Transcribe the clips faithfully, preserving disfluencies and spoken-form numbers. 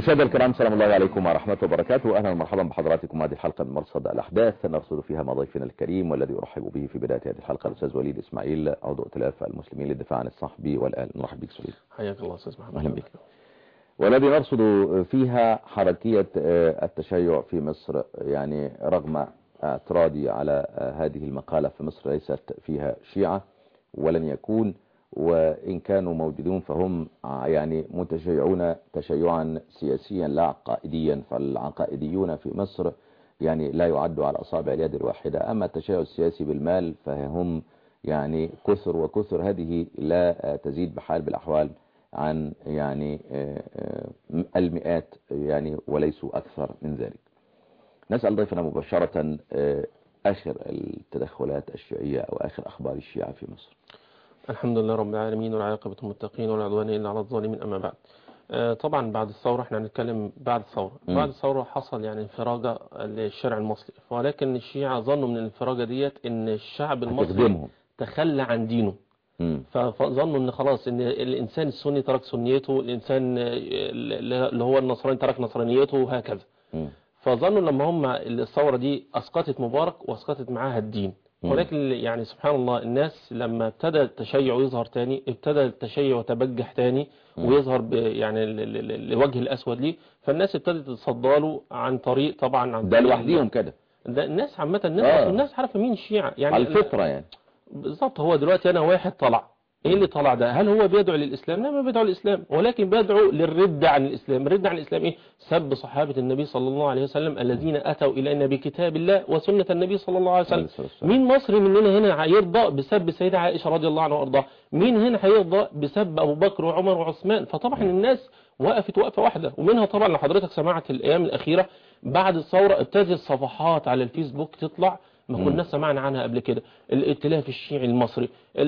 مشاهدينا الكرام، سلام الله عليكم ورحمة الله وبركاته. أهلا ومرحبا بحضراتكم هذه الحلقة من مرصد الأحداث نرصد فيها مع ضيفنا الكريم والذي أرحب به في بداية هذه الحلقة الأستاذ وليد إسماعيل، عضو ائتلاف المسلمين للدفاع عن الصحب والآل. نرحب بك سوليد. حياك الله أستاذ محمد. أهلا بك. والذي نرصد فيها حركية التشيع في مصر، يعني رغم اعتراضي على هذه المقالة، في مصر ليست فيها شيعة ولن يكون، وإن كانوا موجودون فهم يعني متشيعون تشيعا سياسيا لا عقائديا، فالعقائديون في مصر يعني لا يعدوا على أصابع اليد الواحدة. أما التشيع السياسي بالمال فهم يعني كثر وكثر، هذه لا تزيد بحال بالأحوال عن يعني المئات يعني وليسوا أكثر من ذلك. نسأل ضيفنا مباشرة آخر التدخلات الشيعية أو آخر أخبار الشيعة في مصر. الحمد لله رب العالمين والعاقبة المتقين ولا عدوان إلا على الظالمين. أما بعد، آه طبعا بعد الثورة، احنا هنتكلم بعد الثورة. م. بعد الثورة حصل يعني انفراجة للشارع المصري، ولكن الشيعة ظنوا من الانفراجة ديت ان الشعب المصري تخلى عن دينه، فظنوا ان خلاص ان الانسان السني ترك سنيته، الانسان اللي هو النصراني ترك نصرانيته وهكذا. م. فظنوا لما هم الثورة دي اسقطت مبارك واسقطت معاها الدين، ولكن يعني سبحان الله الناس لما ابتدى التشيع يظهر تاني، ابتدى التشيع يتبجح تاني ويظهر يعني لوجه الأسود ليه، فالناس ابتدت تتصداله عن طريق طبعا عن ده لوحديهم كده. ده الناس عامة، الناس آه. الناس عارفه مين الشيعة يعني على الفطرة يعني. بالظبط. هو دلوقتي أنا واحد طلع، ايه اللي طلع ده؟ هل هو بيدعو للإسلام؟ لا، ما بيدعو للإسلام، ولكن بيدعو للرد عن الإسلام. الرد عن الإسلام ايه؟ سب صحابة النبي صلى الله عليه وسلم الذين أتوا إلينا بكتاب الله وسنة النبي صلى الله عليه وسلم. مين مصري مننا هنا هيرضى بسب سيدة عائشة رضي الله عنها وارضاها؟ مين هنا هيرضى بسب أبو بكر وعمر وعثمان؟ فطبعا الناس وقفت وقفة واحدة. ومنها طبعا لو حضرتك سمعت الأيام الأخيرة بعد الثورة ابتدت الصفحات على الفيسبوك تطلع ما كنا سمعنا عنها قبل كده، الائتلاف الشيعي المصري،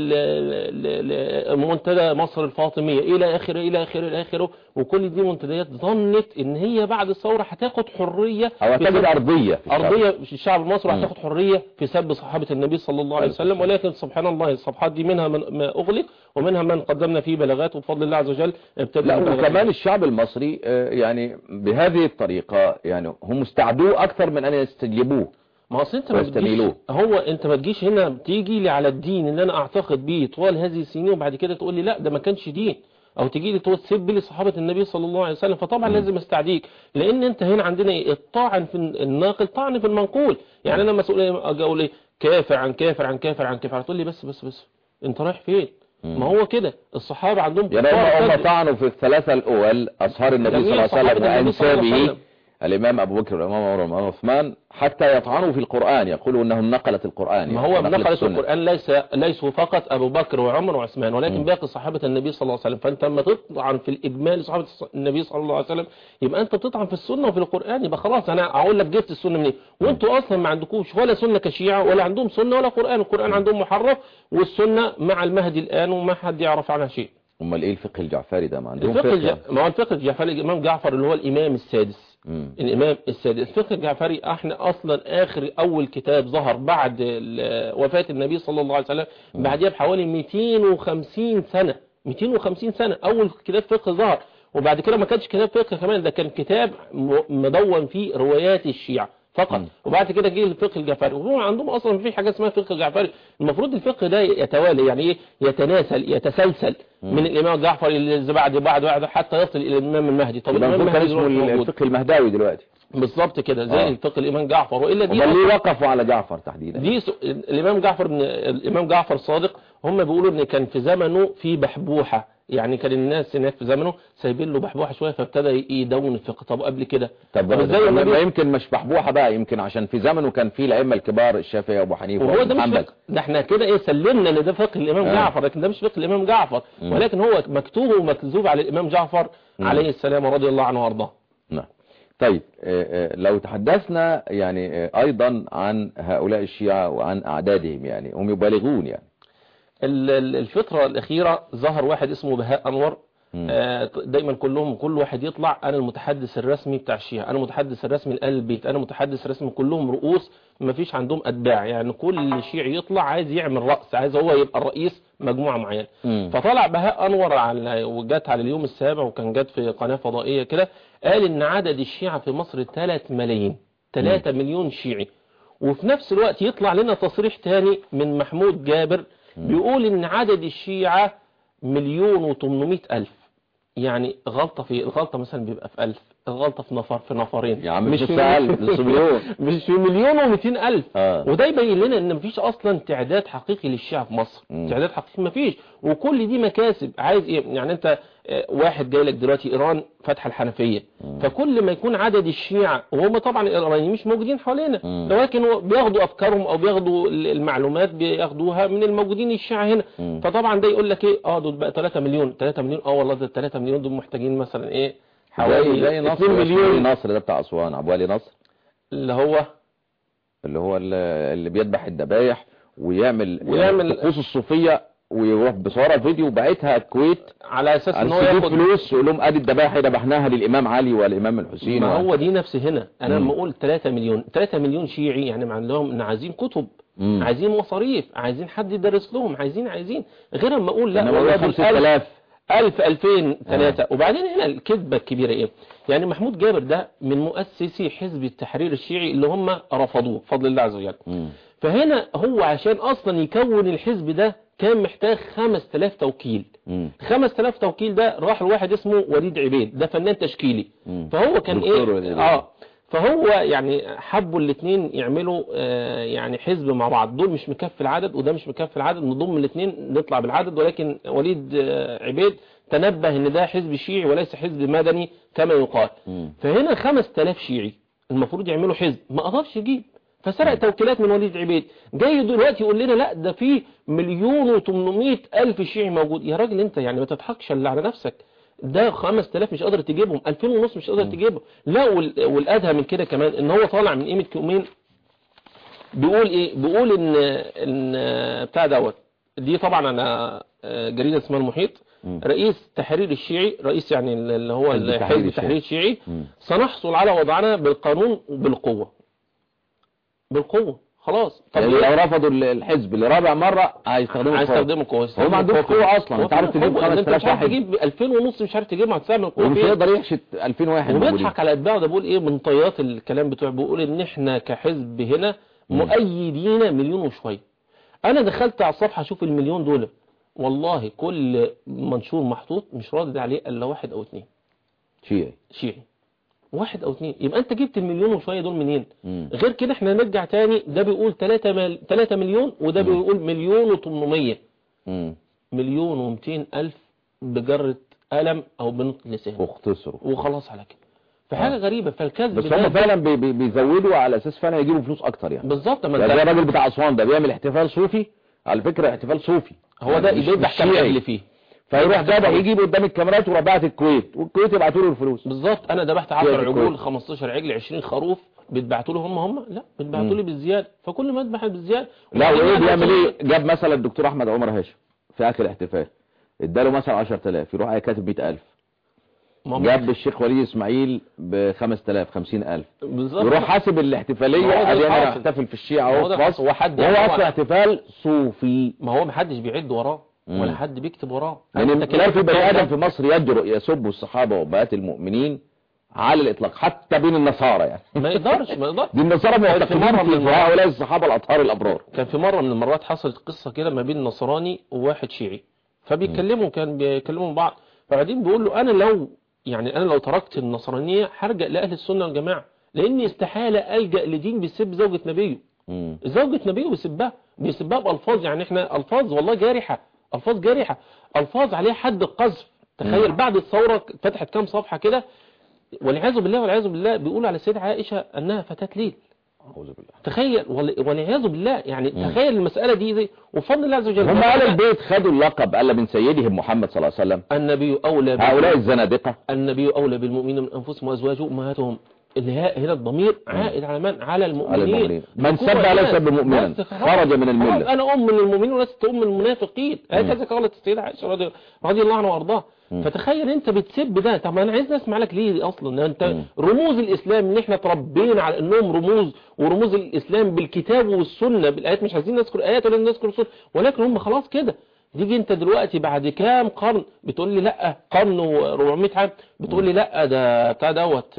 منتدى مصر الفاطمية إلى آخره إلى آخره إلى آخره. وكل دي منتديات ظنت إن هي بعد الثورة هتاخد حرية أو هتاخد أرضية في أرضية في الشعب المصري، هتاخد حرية في سب صحابة النبي صلى الله عليه وسلم. ولكن سبحان الله الصفحات دي منها من ما أغلق ومنها من قدمنا فيه بلاغات، وبفضل الله عز وجل ابتدى. لا، وكمان الشعب المصري يعني بهذه الطريقة يعني هم استعدوه أكثر من أن يستجيبوه. ما اصل انت ما تجيش، هو انت ما تجيش هنا تيجي لي على الدين اللي انا اعتقد بيه طوال هذه السنين وبعد كده تقول لي لا ده ما كانش دين، او تيجي لي تسب لي صحابه النبي صلى الله عليه وسلم. فطبعا م. لازم استعديك، لان انت هنا عندنا ايه؟ الطعن في الناقل طعن في المنقول. يعني انا مسؤول اجي اقول ايه؟ كافر عن كافر عن كافر عن كافر، تقول لي بس بس بس انت رايح فين؟ م. ما هو كده الصحابه عندهم يعني هم طعنوا في الثلاثه الاول اصهار النبي صلى الله عليه وسلم وانسابه، الإمام أبو بكر والإمام عمر والإمام عثمان، حتى يطعنوا في القرآن، يقولوا أنهم نقلت القرآن. ما هو نقلت القرآن ليس ليسوا فقط أبو بكر وعمر وعثمان، ولكن م. باقي صحابة النبي صلى الله عليه وسلم. فأنت لما تطعن في الإجمال صحابة النبي صلى الله عليه وسلم يبقى أنت بتطعن في السنة وفي القرآن. يبقى خلاص أنا أقول لك جبت السنة منين؟ وأنتوا أصلا ما عندكوش ولا سنة كشيعة، ولا عندهم سنة ولا قرآن. القرآن عندهم محرف، والسنة مع المهدي الآن وما حد يعرف عنها شيء. امال ايه الفقه الجعفري ده؟ ما عندهم فقه. الج... ما هو الفقه الجعفري الإمام جعفر اللي هو الإمام السادس. مم. الإمام السادس. الفقه الجعفري احنا اصلا اخر اول كتاب ظهر بعد وفاة النبي صلى الله عليه وسلم، بعدها بحوالي مئتين وخمسين سنة. مئتين وخمسين سنة اول كتاب فقه ظهر، وبعد كده ما كانش كتاب فقه كمان، ده كان كتاب مدون فيه روايات الشيعة فقط. م. وبعد كده جه الفقه الجعفري، وهم عندهم اصلا في حاجه اسمها فقه جعفري. المفروض الفقه ده يتوالى، يعني ايه؟ يتناسل يتسلسل م. من الامام جعفر اللي بعد بعد بعد حتى يصل الى الامام المهدي. طب الامام المهدي اسمه الفقه المهداوي دلوقتي بالظبط كده زي آه. فقه الامام جعفر. والا دي اللي وقفوا على جعفر تحديدا دي س... الامام جعفر الامام جعفر صادق، هم بيقولوا ان كان في زمنه في بحبوحه، يعني كان الناس هناك في زمنه سايبين له بحبوحه شويه، فابتدى يدون الفقه. طب قبل كده طب ازاي؟ ما يمكن مش بحبوحه بقى، يمكن عشان في زمنه كان في الائمه الكبار الشافعي وابو حنيفه وهو ده مش فقه. ده احنا كده ايه سلمنا ان ده فقه الامام آه. جعفر، لكن ده مش فقه الامام جعفر. م. ولكن هو مكتوب ومكذوب على الامام جعفر م. عليه السلام ورضي الله عنه وارضاه. نعم. طيب لو تحدثنا يعني ايضا عن هؤلاء الشيعة وعن اعدادهم، يعني هم يبالغون. يعني الفترة الاخيرة ظهر واحد اسمه بهاء انور، آه دايما كلهم كل واحد يطلع انا المتحدث الرسمي بتاع الشيعة، انا المتحدث الرسمي لآل البيت، انا المتحدث الرسمي، كلهم رؤوس ما فيش عندهم اتباع. يعني كل شيعي يطلع عايز يعمل رأس، عايز هو يبقى الرئيس مجموعة معينة. فطلع بهاء انور على وجات على اليوم السابع، وكان جات في قناة فضائية كده، قال ان عدد الشيعة في مصر ثلاثة ملايين، ثلاثة مليون شيعي. وفي نفس الوقت يطلع لنا تصريح تاني من محمود جابر بيقول ان عدد الشيعة مليون وثمانمائة الف. يعني غلطة في الغلطة مثلا بيبقى في ألف، الغلطة في نفر في نفرين، يا عم مش في ألف، نص مليون، مش في مليون ومئتين ألف. آه. وده يبين لنا ان مفيش اصلا تعداد حقيقي للشيعة في مصر. م. تعداد حقيقي مفيش، وكل دي مكاسب. عايز ايه يعني؟ انت واحد جاي لك دلوقتي ايران فاتحه الحنفية، م. فكل ما يكون عدد الشيعة، وهم طبعا الايرانيين مش موجودين حوالينا، ولكن بياخدوا افكارهم او بياخدوا المعلومات بياخدوها من الموجودين الشيعة هنا. م. فطبعا ده يقول لك ايه، اه دول بقى ثلاثة مليون، ثلاثة مليون، اه والله ده ثلاثة مليون دول محتاجين مثلا ايه حوالي زي نصر مليون. نصر ده بتاع اسوان، عبد الولي نصر، اللي هو اللي هو اللي بيذبح الذبايح ويعمل ويعمل الطقوس الصوفيه، ويروح بصوره فيديو باعتها الكويت على اساس ان هو ياخد فلوس، ويقول لهم ادي الذبائح ذبحناها للامام علي والامام الحسين. ما هو دي نفس هنا. انا لما اقول ثلاثة مليون، ثلاثة مليون شيعي، يعني معنى لهم ان عايزين كتب، مم. عايزين مصاريف، عايزين حد يدرس لهم، عايزين عايزين غير لما اقول لا والله خمسة آلاف ألف ألفين ثلاثة. آه. وبعدين هنا الكذبة الكبيرة ايه؟ يعني محمود جابر ده من مؤسسي حزب التحرير الشيعي اللي هم رفضوه بفضل الله عز وجل. م. فهنا هو عشان اصلا يكون الحزب ده كان محتاج خمسة آلاف توكيل. م. خمسة آلاف توكيل ده راح لواحد اسمه وليد عبيد، ده فنان تشكيلي. م. فهو كان ايه اه فهو يعني حبوا الاثنين يعملوا آه يعني حزب مع بعض. دول مش مكفي العدد وده مش مكفي العدد، نضم الاثنين نطلع بالعدد. ولكن وليد آه عبيد تنبه ان ده حزب شيعي وليس حزب مدني كما يقال. م. فهنا خمسة آلاف شيعي المفروض يعملوا حزب، ما قدرش يجيب، فسرق توكيلات من وليد عبيد. جاي دلوقتي يقول لنا لا ده في مليون وثمانمائة الف شيعي موجود. يا راجل انت يعني ما تضحكش الا على نفسك. ده خمسة آلاف مش قادر تجيبهم، ألفين ونص مش قادر تجيبهم. لا والادهى من كده كمان ان هو طالع من قيمه يومين بيقول ايه، بيقول ان ان بتاع دوت دي طبعا انا جريده اسمها المحيط، رئيس تحرير الشيعي، رئيس يعني اللي هو حزب التحرير الشيعي، سنحصل على وضعنا بالقانون وبالقوه. بالقوه خلاص. طب يعني لو رفضوا الحزب لرابع مرة هيستخدموا هيستخدموا قوه. هو ما عندوش قوه اصلا. انت عارف تجيب خمسة آلاف واحد، تجيب ألفين ونص مش عارف تجيبها، هتعمل قوه ومش هيقدر يحشد ألفين واحد. وبيضحك على اتباعه. ده بيقول ايه من طيات الكلام بتوعه، بيقول ان احنا كحزب هنا مؤيدين مليون وشويه. انا دخلت على الصفحه اشوف المليون دول، والله كل منشور محطوط مش راضي عليه الا واحد او اثنين شيعي شيعي واحد او اثنين. يبقى انت جبت المليون وشويه دول منين؟ مم. غير كده احنا نرجع تاني، ده بيقول ثلاثة مليون وده مم. بيقول مليون وثمانمائة، مليون ومئتين الف بجرة قلم او بنط لسان واختصروا وخلاص على كده. فحاجه آه. غريبه. فالكذب بس هم فعلا بي بي بيزودوا على اساس فعلا يجيبوا فلوس اكتر يعني. بالظبط. ما يعني الراجل بتاع اسوان ده بيعمل احتفال صوفي، على فكره احتفال صوفي، هو ده يذبح كام عجل فيه، فيروح ده يجيب قدام الكاميرات وربعت الكويت، والكويت يبعتوا له الفلوس. بالظبط. انا ذبحت عشرة عجول، خمستاشر عجل، عشرين خروف، بتبعتوا له هم هم لا بتبعتوا لي بالزياده. فكل ما اذبح بالزياده. لا وايه بيعمل ايه؟ جاب مثلا الدكتور احمد عمر هاشم في اخر احتفال اداله مثلا عشرة آلاف، يروح كاتب مئة ألف. جاب الشيخ وليد اسماعيل ب خمسة آلاف، خمسين ألف، يروح حاسب الاحتفاليه. ادي انا احتفل في الشيعة اهو في مصر، وهو اصلا احتفال صوفي. ما هو محدش بيعد وراه ولا حد بيكتب وراه. يعني لا في بني ادم في مصر يجرؤ يسب الصحابه وابهات المؤمنين على الاطلاق، حتى بين النصارى يعني ما يقدرش ما يقدرش دي النصارى معتقدين في هؤلاء الصحابه الاطهار الابرار. كان في مره من المرات حصلت قصه كده ما بين نصراني وواحد شيعي، فبيتكلموا كان بيكلموا بعض، فبعدين بيقول له انا لو يعني انا لو تركت النصرانيه هرجع لاهل السنه والجماعه، لاني استحاله الجا لدين بيسب زوجة نبيه. مم. زوجة نبيه بيسبها بيسبها بالفاظ، يعني احنا الفاظ والله جارحه، الفاظ جارحه، الفاظ عليها حد القذف. تخيل مم. بعد الثوره فتحت كام صفحه كده، والعياذ بالله والعياذ بالله بيقولوا على السيدة عائشه انها فتاه ليل. اعوذ بالله. تخيل والعياذ بالله يعني. مم. تخيل المساله دي زي وفضل الله عز وجل هم اهل البيت خدوا اللقب قال من سيدهم محمد صلى الله عليه وسلم النبي اولى هؤلاء الزنادقه. النبي اولى بالمؤمنين من انفسهم وازواجه امهاتهم. اللي هنا الضمير عائد على من؟ على المؤمنين. على المؤمنين. من سب ليس بمؤمنا خرج من المله. انا ام من المؤمنين ولست ام من المنافقين. هكذا قالت السيده عائشه رضي رضي الله عنها وارضاها. فتخيل انت بتسب ده. طب انا عايز اسمع لك ليه اصلا؟ انت مم. رموز الاسلام ان احنا تربينا على انهم رموز، ورموز الاسلام بالكتاب والسنه بالايات، مش عايزين نذكر ايات ولا نذكر سنه، ولكن هم خلاص كده. تيجي انت دلوقتي بعد كام قرن بتقول لي لا قرن وأربعمائة عام، بتقول لي لا ده بتاع دوت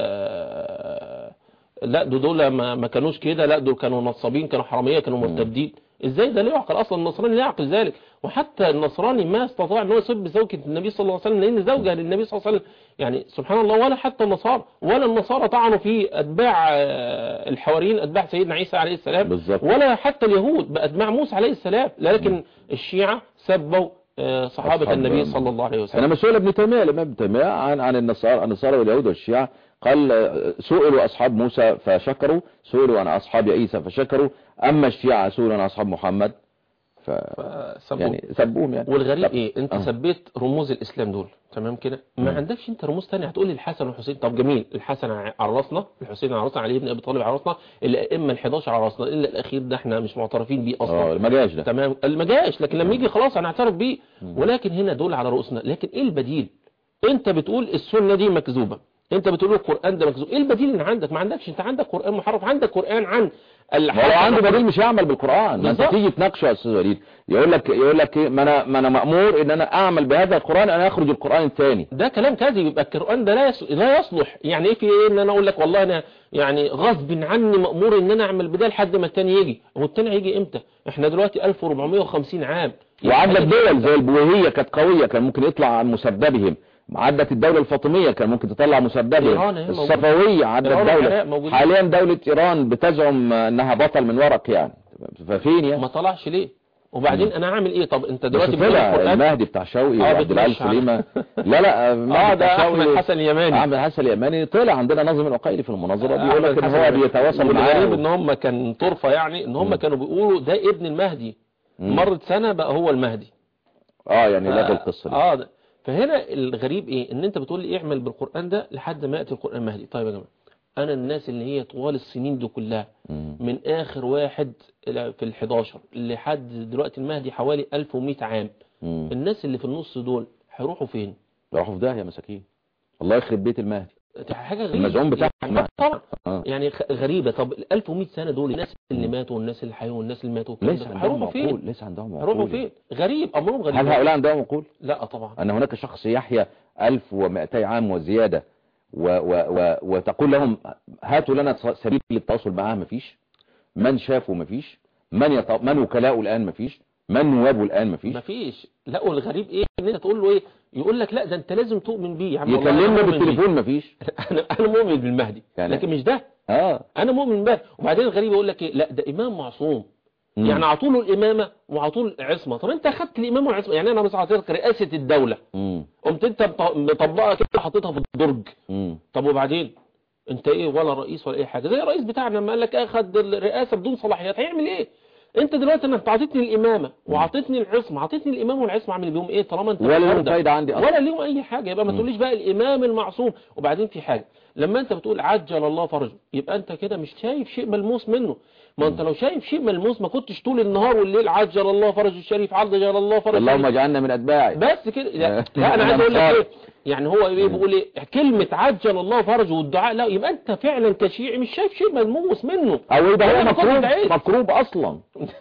لا دول دول ما, ما كانوش كده، لا دول كانوا نصابين، كانوا حراميه، كانوا مرتدين. ازاي ده ليه يعقل اصلا؟ النصراني لا يعقل ذلك. وحتى النصراني ما استطاع ان هو يسب زوجة النبي صلى الله عليه وسلم، لان زوجها للنبي صلى الله عليه وسلم يعني سبحان الله. ولا حتى النصارى ولا النصارى طعنوا في اتباع الحواريين، اتباع سيدنا عيسى عليه السلام بالزبط. ولا حتى اليهود باتباع موسى عليه السلام. لكن م. الشيعة سبوا صحابة النبي صلى الله عليه وسلم. انا مسؤول ابن تيمية الامام ابن تيمية عن عن النصارى النصارى واليهود والشيعة، قال سئلوا اصحاب موسى فشكروا، سئلوا عن اصحاب عيسى فشكروا، اما الشيعة سئلوا عن اصحاب محمد ف... يعني سبوهم يعني. والغريب طب. ايه انت أه. سبيت رموز الاسلام دول تمام كده، ما م. عندكش انت رموز ثانيه هتقول لي الحسن والحسين. طب جميل، الحسن على راسنا، الحسين على راسنا، علي بن ابي طالب على راسنا، الائمه ال11 على راسنا، الا الاخير ده احنا مش معترفين بيه اصلا. اه ما جاش ده تمام، ما جاش، لكن لما يجي خلاص هنعترف بيه. ولكن هنا دول على رؤوسنا. لكن ايه البديل؟ انت بتقول السنه دي مكذوبه، انت بتقول القران ده مكذوب، ايه البديل اللي عندك؟ ما عندكش. انت عندك قران محرف، عندك قران عن لو عنده بديل مش هيعمل بالقرآن. ما انت تيجي تناقشه يا استاذ وليد يقول لك يقول لك ما انا ما انا مأمور ان انا اعمل بهذا القرآن، انا اخرج القرآن الثاني. ده كلام كاذب. يبقى القرآن ده لا لا يصلح. يعني ايه في ايه ان انا اقول لك والله انا يعني غصب عني مأمور ان انا اعمل بده لحد ما الثاني يجي؟ هو الثاني هيجي امتى؟ احنا دلوقتي ألف وأربعمائة وخمسين عام. وعندك دول زي البويهية كانت قوية، كان ممكن يطلع عن مسببهم. عدت الدولة الفاطمية كان ممكن تطلع مسببهم. الصفوية عدت دولة. حاليا دولة ايران بتزعم انها بطل من ورق يعني. ففين يعني؟ ما طلعش ليه؟ وبعدين مم. انا اعمل ايه؟ طب انت دلوقتي طلع المهدي بتاع شوقي وعبد العال سليمة. لا لا اه ده احمد حسن اليماني. احمد حسن اليماني طلع عندنا ناظم العقيلي في المناظرة بيقول لك ان هو بيتواصل معاه. والغريب ان هم كان طرفة يعني ان هم مم. كانوا بيقولوا ده ابن المهدي. مم. مرت سنة بقى هو المهدي. اه يعني لغى القصة دي. اه ده. فهنا الغريب ايه؟ ان انت بتقول لي اعمل بالقرآن ده لحد ما يأتي القرآن المهدي. طيب يا جماعة، انا الناس اللي هي طوال السنين دي كلها من اخر واحد في الحداشر لحد دلوقتي المهدي حوالي ألف ومائة عام، مم. الناس اللي في النص دول هيروحوا فين؟ يروحوا في داهية مساكين. الله يخرب بيت المهدي. حاجة غريبة. المزعوم بتاعهم يعني طبعا آه. يعني غريبة. طب ال ألف ومائة سنة دول الناس اللي ماتوا والناس اللي حيوا والناس اللي ماتوا ليس عندهم عقول. ليس عندهم عقول. هيروحوا فين؟ غريب، امرهم غريب. هل هؤلاء عندهم عقول؟ لا طبعا. ان هناك شخص يحيا ألف ومائتي عام وزيادة و و و وتقول لهم هاتوا لنا سبيل للتواصل معاه؟ مفيش. من شافه مفيش. من يط... من وكلاؤه الآن مفيش. من نوابه الآن مفيش. مفيش. لا والغريب ايه ان انت تقول له ايه؟ يقول لك لا ده انت لازم تؤمن بيه يا عم. يكلمنا بالتليفون مفيش. انا انا مؤمن بالمهدي يعني. لكن مش ده. اه انا مؤمن بالمهدي. وبعدين الغريب يقول لك ايه؟ لا ده امام معصوم. مم. يعني عطوله الامامه وعطوله العصمه. طب انت اخدت الامامه والعصمه، يعني انا مثلا اعطيتك رئاسه الدوله، مم. قمت انت مطبقها كده حطيتها في الدرج. مم. طب وبعدين انت ايه؟ ولا رئيس ولا اي حاجه. زي الرئيس بتاعنا لما قال لك اخد الرئاسه بدون صلاحيات، هيعمل ايه؟ انت دلوقتي انك اعطيتني الامامه وعطيتني العصمه، عطيتني الامامه والعصمه، اعمل بيهم ايه طالما انت ولا لهم فايده عندي اصلا ولا لهم اي حاجه؟ يبقى ما تقوليش بقى الامام المعصوم. وبعدين في حاجه، لما انت بتقول عجل الله فرجه، يبقى انت كده مش شايف شيء ملموس منه. ما انت لو شايف شيء ملموس ما كنتش طول النهار والليل عجل الله فرجه الشريف، عجل الله فرجه اللهم اجعلنا من اتباعه بس كده. لا, لا انا عايز اقول لك ايه، يعني هو ايه بيقول ايه؟ كلمه عجل الله فرجه والدعاء، لا يبقى انت فعلا كشيعي مش شايف شيء ملموس منه، او يبقى هو مكروب مكروب اصلا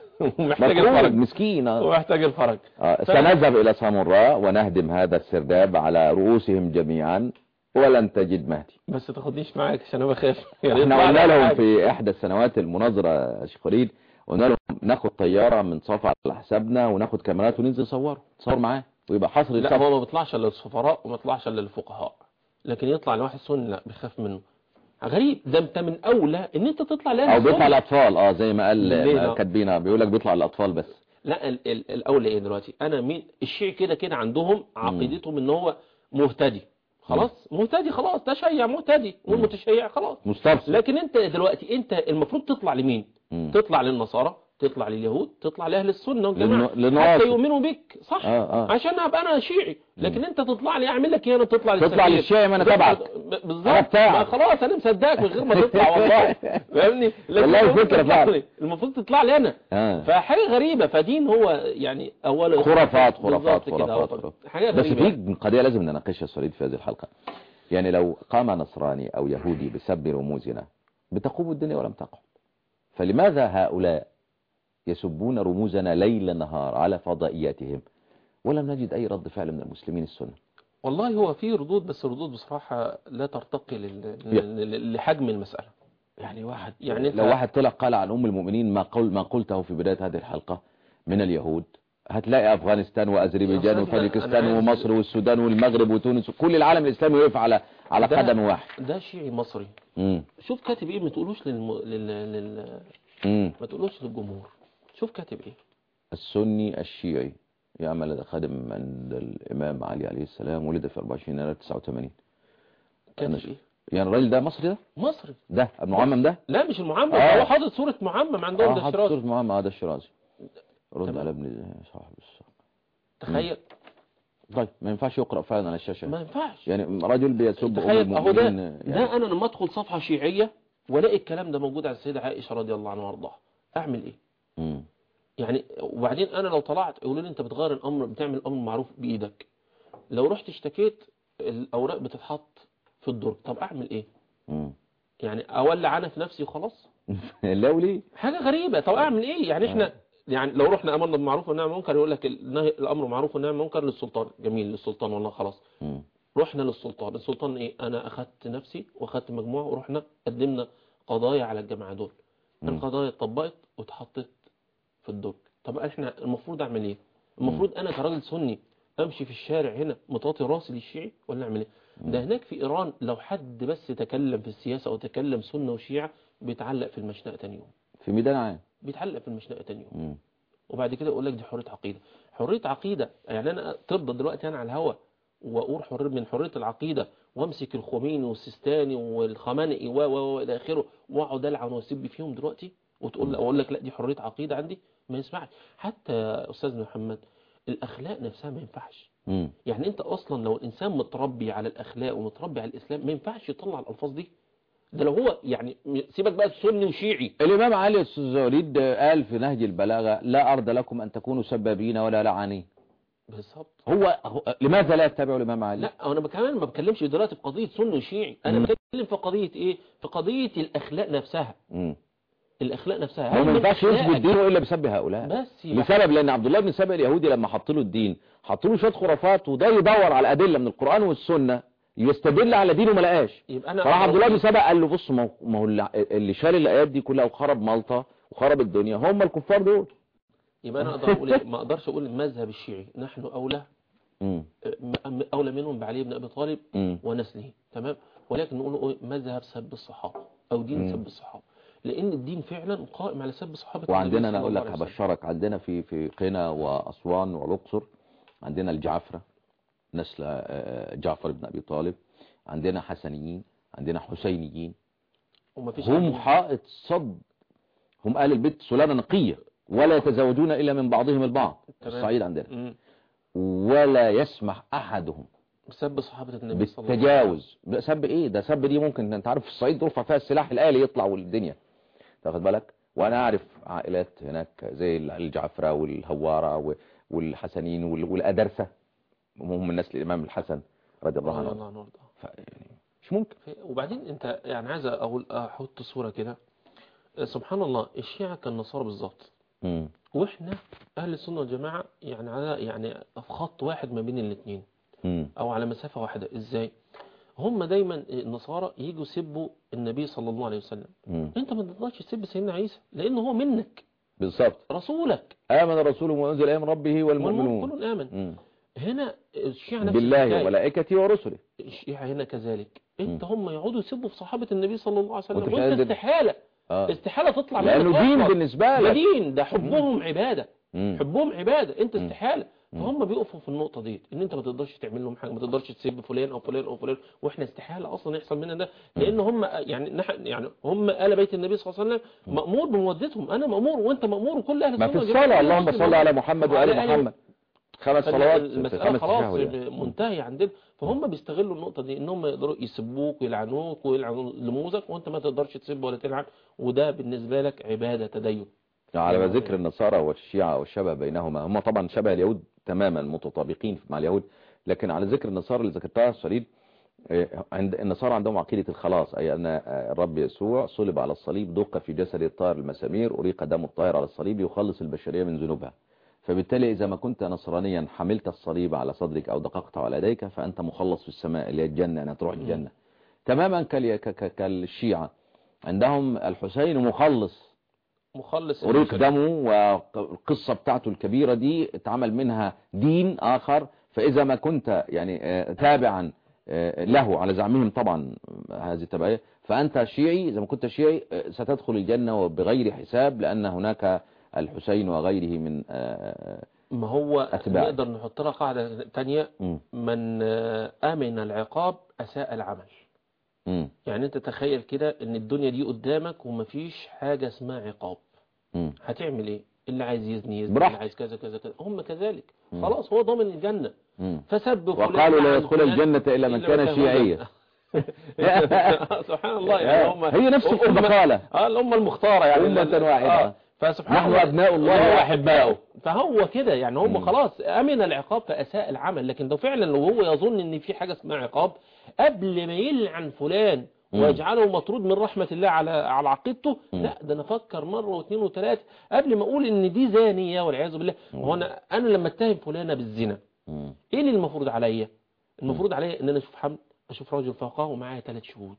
محتاج الفرج مسكين ومحتاج الفرج. آه. سنذهب الى سامراء ونهدم هذا السرداب على رؤوسهم جميعا ولن تجد مهدي. بس تاخدنيش معاك عشان انا بخاف. يعني احنا قلنا لهم في احدى السنوات المناظره يا شيخ وليد، قلنا لهم ناخد طياره من صفا على حسابنا وناخد كاميرات وننزل نصور نصور معاه ويبقى حصر لا هو ما بيطلعش الا للسفراء وما بيطلعش الا للفقهاء، لكن يطلع لواحد سني لا بيخاف منه. غريب. ده انت من اولى ان انت تطلع لها او بيطلع الاطفال اه زي ما قال كاتبينها بيقول لك بيطلع الاطفال بس. لا ال ال الاولى ايه دلوقتي؟ انا مين الشيعي كده كده عندهم عقيدتهم ان هو مهتدي خلاص، مهتدي خلاص، تشيع مهتدي والمتشيع خلاص مسترسل. لكن انت دلوقتي انت المفروض تطلع لمين؟ مم. تطلع للنصارى، تطلع لليهود، تطلع لأهل السنة والجماعة لنواصل. حتى يؤمنوا بك، صح. آه آه. عشان ابقى انا شيعي، لكن انت تطلع لي اعمل لك ايه؟ انا تطلع للسفير، تطلع للشيعي ما انا تبعك بالظبط. خلاص انا مصدقك من غير ما تطلع والله، فاهمني؟ والله فكره فعلا، المفروض تطلع لي انا. آه. فحاجه غريبه، فدين هو يعني اولا خرافات خرافات خرافات حاجه بس غريبه. في قضيه لازم نناقشها سعيد في هذه الحلقه. يعني لو قام نصراني او يهودي بسب رموزنا بتقوم الدنيا ولم تقم، فلماذا هؤلاء يسبون رموزنا ليل نهار على فضائياتهم ولم نجد أي رد فعل من المسلمين السنة؟ والله هو في ردود، بس ردود بصراحة لا ترتقي لل... لحجم المسألة. يعني واحد يعني لو ف... واحد طلع قال عن أم المؤمنين ما قل ما قلته في بداية هذه الحلقة من اليهود، هتلاقي أفغانستان وأذربيجان وطاجيكستان ومصر والسودان والمغرب وتونس كل العالم الإسلامي وقف على على قدم واحد. ده شيعي مصري. مم. شوف كاتب إيه، ما تقولوش للم... لل... لل... ما تقولوش للجمهور. شوف كاتب إيه. السني الشيعي يعمل خادم عند الإمام علي عليه السلام، ولد في أربعة وعشرين يناير تسعة وثمانين. كاتب إيه؟ يعني الراجل ده مصري؟ ده مصري. ده المعمم ده؟ لا مش المعمم. آه. هو حاطط صورة معمم عندهم. آه ده الشيرازي. حاطط صورة معمم. هذا الشيرازي. رد على ابن صاحب الشق. تخيل. طيب ما ينفعش يقرأ فعلا على الشاشة. ما ينفعش. يعني رجل بيسب أم المؤمنين. ده, يعني. ده أنا لما أدخل صفحة شيعية والاقي الكلام ده موجود على السيدة عائشة رضي الله عنها وارضاها، أعمل إيه؟ امم يعني وبعدين انا لو طلعت يقولوا لي انت بتغير الامر، بتعمل امر معروف بايدك، لو رحت اشتكيت الاوراق بتتحط في الدرج، طب اعمل ايه؟ امم يعني اولع انا في نفسي وخلاص؟ لا وليه حاجه غريبه. طب اعمل ايه؟ يعني احنا يعني لو رحنا امرنا بالمعروف والنهي عن المنكر يقول لك النهي الامر معروف والنهي عن المنكر للسلطان، جميل للسلطان والله خلاص. مم. رحنا للسلطان، السلطان ايه؟ انا اخذت نفسي واخذت مجموعه ورحنا قدمنا قضايا على الجماعه دول، القضايا اتطبقت واتحطت في الدرج. طب احنا المفروض اعمل ايه؟ المفروض انا كراجل سني امشي في الشارع هنا مطاطي راسي للشيعي ولا اعمل ايه؟ ده هناك في ايران لو حد بس تكلم في السياسه او تكلم سنه وشيعه بيتعلق في المشنقه تاني يوم، في ميدان عام بيتعلق في المشنقه تاني يوم. مم. وبعد كده يقول لك دي حريه عقيده. حريه عقيده يعني انا ترضى دلوقتي انا على الهوا واقول حر من حريه العقيده وامسك الخميني والسيستاني والخمانئي و و الى اخره واقعد العن واسب فيهم دلوقتي وتقول اقول لك لا دي حريه عقيده عندي؟ ما يسمعش. حتى يا استاذ محمد الاخلاق نفسها ما ينفعش. مم. يعني انت اصلا لو الانسان متربي على الاخلاق ومتربي على الاسلام ما ينفعش يطلع الالفاظ دي. ده لو هو يعني سيبك بقى سني وشيعي. الامام علي السزوريد قال في نهج البلاغه لا ارض لكم ان تكونوا سبابين ولا لعانين. بالظبط. هو, هو لماذا لا يتبعوا الامام علي؟ لا انا كمان ما بتكلمش دلوقتي في قضيه سني وشيعي، انا مم. بتكلم في قضيه ايه؟ في قضيه الاخلاق نفسها. مم. الاخلاق نفسها. هو ما ينفعش يثبت دينه الا بسبب هؤلاء. بس بسبب لان عبد الله بن سبأ اليهودي لما حط له الدين حط له شويه خرافات، وده يدور على ادله من القران والسنه يستدل على دينه ما لقاش. يبقى انا فراح عبد الله بن سبأ قال له بص ما هو اللي شال الايات دي كلها وخرب مالطا وخرب الدنيا هم الكفار دول. يبقى انا اقدر اقول ما اقدرش اقول المذهب الشيعي نحن اولى امم اولى منهم بعلي بن ابي طالب مم. ونسله، تمام، ولكن نقول مذهب سب الصحابه او دين مم. سب الصحابه، لان الدين فعلا قائم على سب الصحابه. وعندنا انا اقول لك هبشرك، عندنا في في قنا واسوان والاقصر عندنا الجعفره نسل جعفر بن ابي طالب، عندنا حسنيين، عندنا حسينيين، هم حائط صد، هم اهل البيت سلالة نقية ولا يتزوجون الا من بعضهم البعض في الصعيد عندنا. مم. ولا يسمح احدهم بسب صحابة النبي صلى الله عليه وسلم. بالتجاوز. سب ايه ده؟ سب دي ممكن انت عارف في الصعيد ترفع فيها السلاح الآلي يطلع والدنيا، تاخد بالك؟ وانا اعرف عائلات هناك زي الجعفرة والهوارة والحسنين والادرسة هم من نسل الامام الحسن رضي الله عنه. يعني مش ممكن. وبعدين انت يعني عايز اقول احط صورة كده، سبحان الله الشيعة كالنصارى بالظبط، واحنا اهل السنة والجماعة يعني على يعني في خط واحد ما بين الاثنين او على مسافة واحدة. ازاي؟ هم دايما النصارى يجوا يسبوا النبي صلى الله عليه وسلم، مم. انت ما تقدرش تسب سيدنا عيسى لانه هو منك بالظبط، رسولك. امن الرسول وانزل اليه من ربه والمؤمنون كل امن. مم. هنا الشيعة نفس بالله وملائكته ورسله. الشيعة هنا كذلك، انت مم. هم يقعدوا يسبوا في صحابة النبي صلى الله عليه وسلم وانت استحالة آه. استحالة تطلع لانه دين بالنسبة لك، ده دين، ده حبهم مم. عبادة. مم. حبهم عبادة، انت استحالة. فهم بيقفوا في النقطه دي، ان انت ما تقدرش تعمل لهم حاجه، ما تقدرش تسيب فلان او فلان او فلان، واحنا استحاله اصلا يحصل مننا ده، لان هم يعني نحن يعني هم آل بيت النبي صلى الله عليه وسلم مأمور بمودتهم، انا مأمور وانت مأمور وكل اهل ما السنه في الصلاه اللهم صل على محمد وآل محمد، خمس صلوات في المسألة خمس خلاص تشهد يعني. منتهية عندنا. فهم بيستغلوا النقطة دي انهم يقدروا يسبوك ويلعنوك ويلعنوا لموزك، وانت ما تقدرش تسب ولا تلعن، وده بالنسبة لك عبادة تدين. على ذكر النصارى والشيعة والشبه بينهما، هم طبعا شبه اليهود تماما متطابقين مع اليهود، لكن على ذكر النصارى اللي ذكرتها الشديد، عند النصارى عندهم عقيدة الخلاص، أي أن الرب يسوع صلب على الصليب، دق في جسد الطاهر المسامير، أريق دم الطاهر على الصليب يخلص البشرية من ذنوبها. فبالتالي إذا ما كنت نصرانيا حملت الصليب على صدرك أو دققته على يديك فأنت مخلص في السماء اللي هي الجنة، أن تروح الجنة. تماما كالشيعة عندهم الحسين مخلص مخلص أريق دمه، والقصة بتاعته الكبيرة دي اتعمل منها دين آخر. فإذا ما كنت يعني تابعا له على زعمهم طبعا هذه التبعية، فأنت شيعي، إذا ما كنت شيعي ستدخل الجنة بغير حساب، لأن هناك الحسين وغيره من ما هو أتباعه. نقدر نحط لها قاعدة تانية، من آمن العقاب أساء العمل. م. يعني انت تخيل كده ان الدنيا دي قدامك ومفيش حاجة اسمها عقاب، م. هتعمل ايه؟ اللي عايز يزني يزني، اللي عايز كذا كذا كذا، هم كذلك. م. خلاص هو ضامن الجنة. فسب وقالوا لا يدخل الجنة إلا من كان شيعيا. سبحان الله، يعني هم هي نفس المقالة، اه الأمة المختارة يعني أمة واحدة، فسبحان نحن أبناء الله وأحباؤه. فهو كده يعني هم م. خلاص أمن العقاب فأساء العمل. لكن لو فعلا لو هو يظن ان في حاجة اسمها عقاب، قبل ما يلعن فلان ويجعله مطرود من رحمة الله على على عقيدته، لا ده انا افكر مرة واثنين وثلاثة قبل ما اقول ان دي زانية والعياذ بالله. هو انا انا لما اتهم فلانة بالزنا، ايه اللي المفروض عليا؟ المفروض عليا ان انا اشوف حمل، اشوف راجل فوقاه ومعايا ثلاث شهود.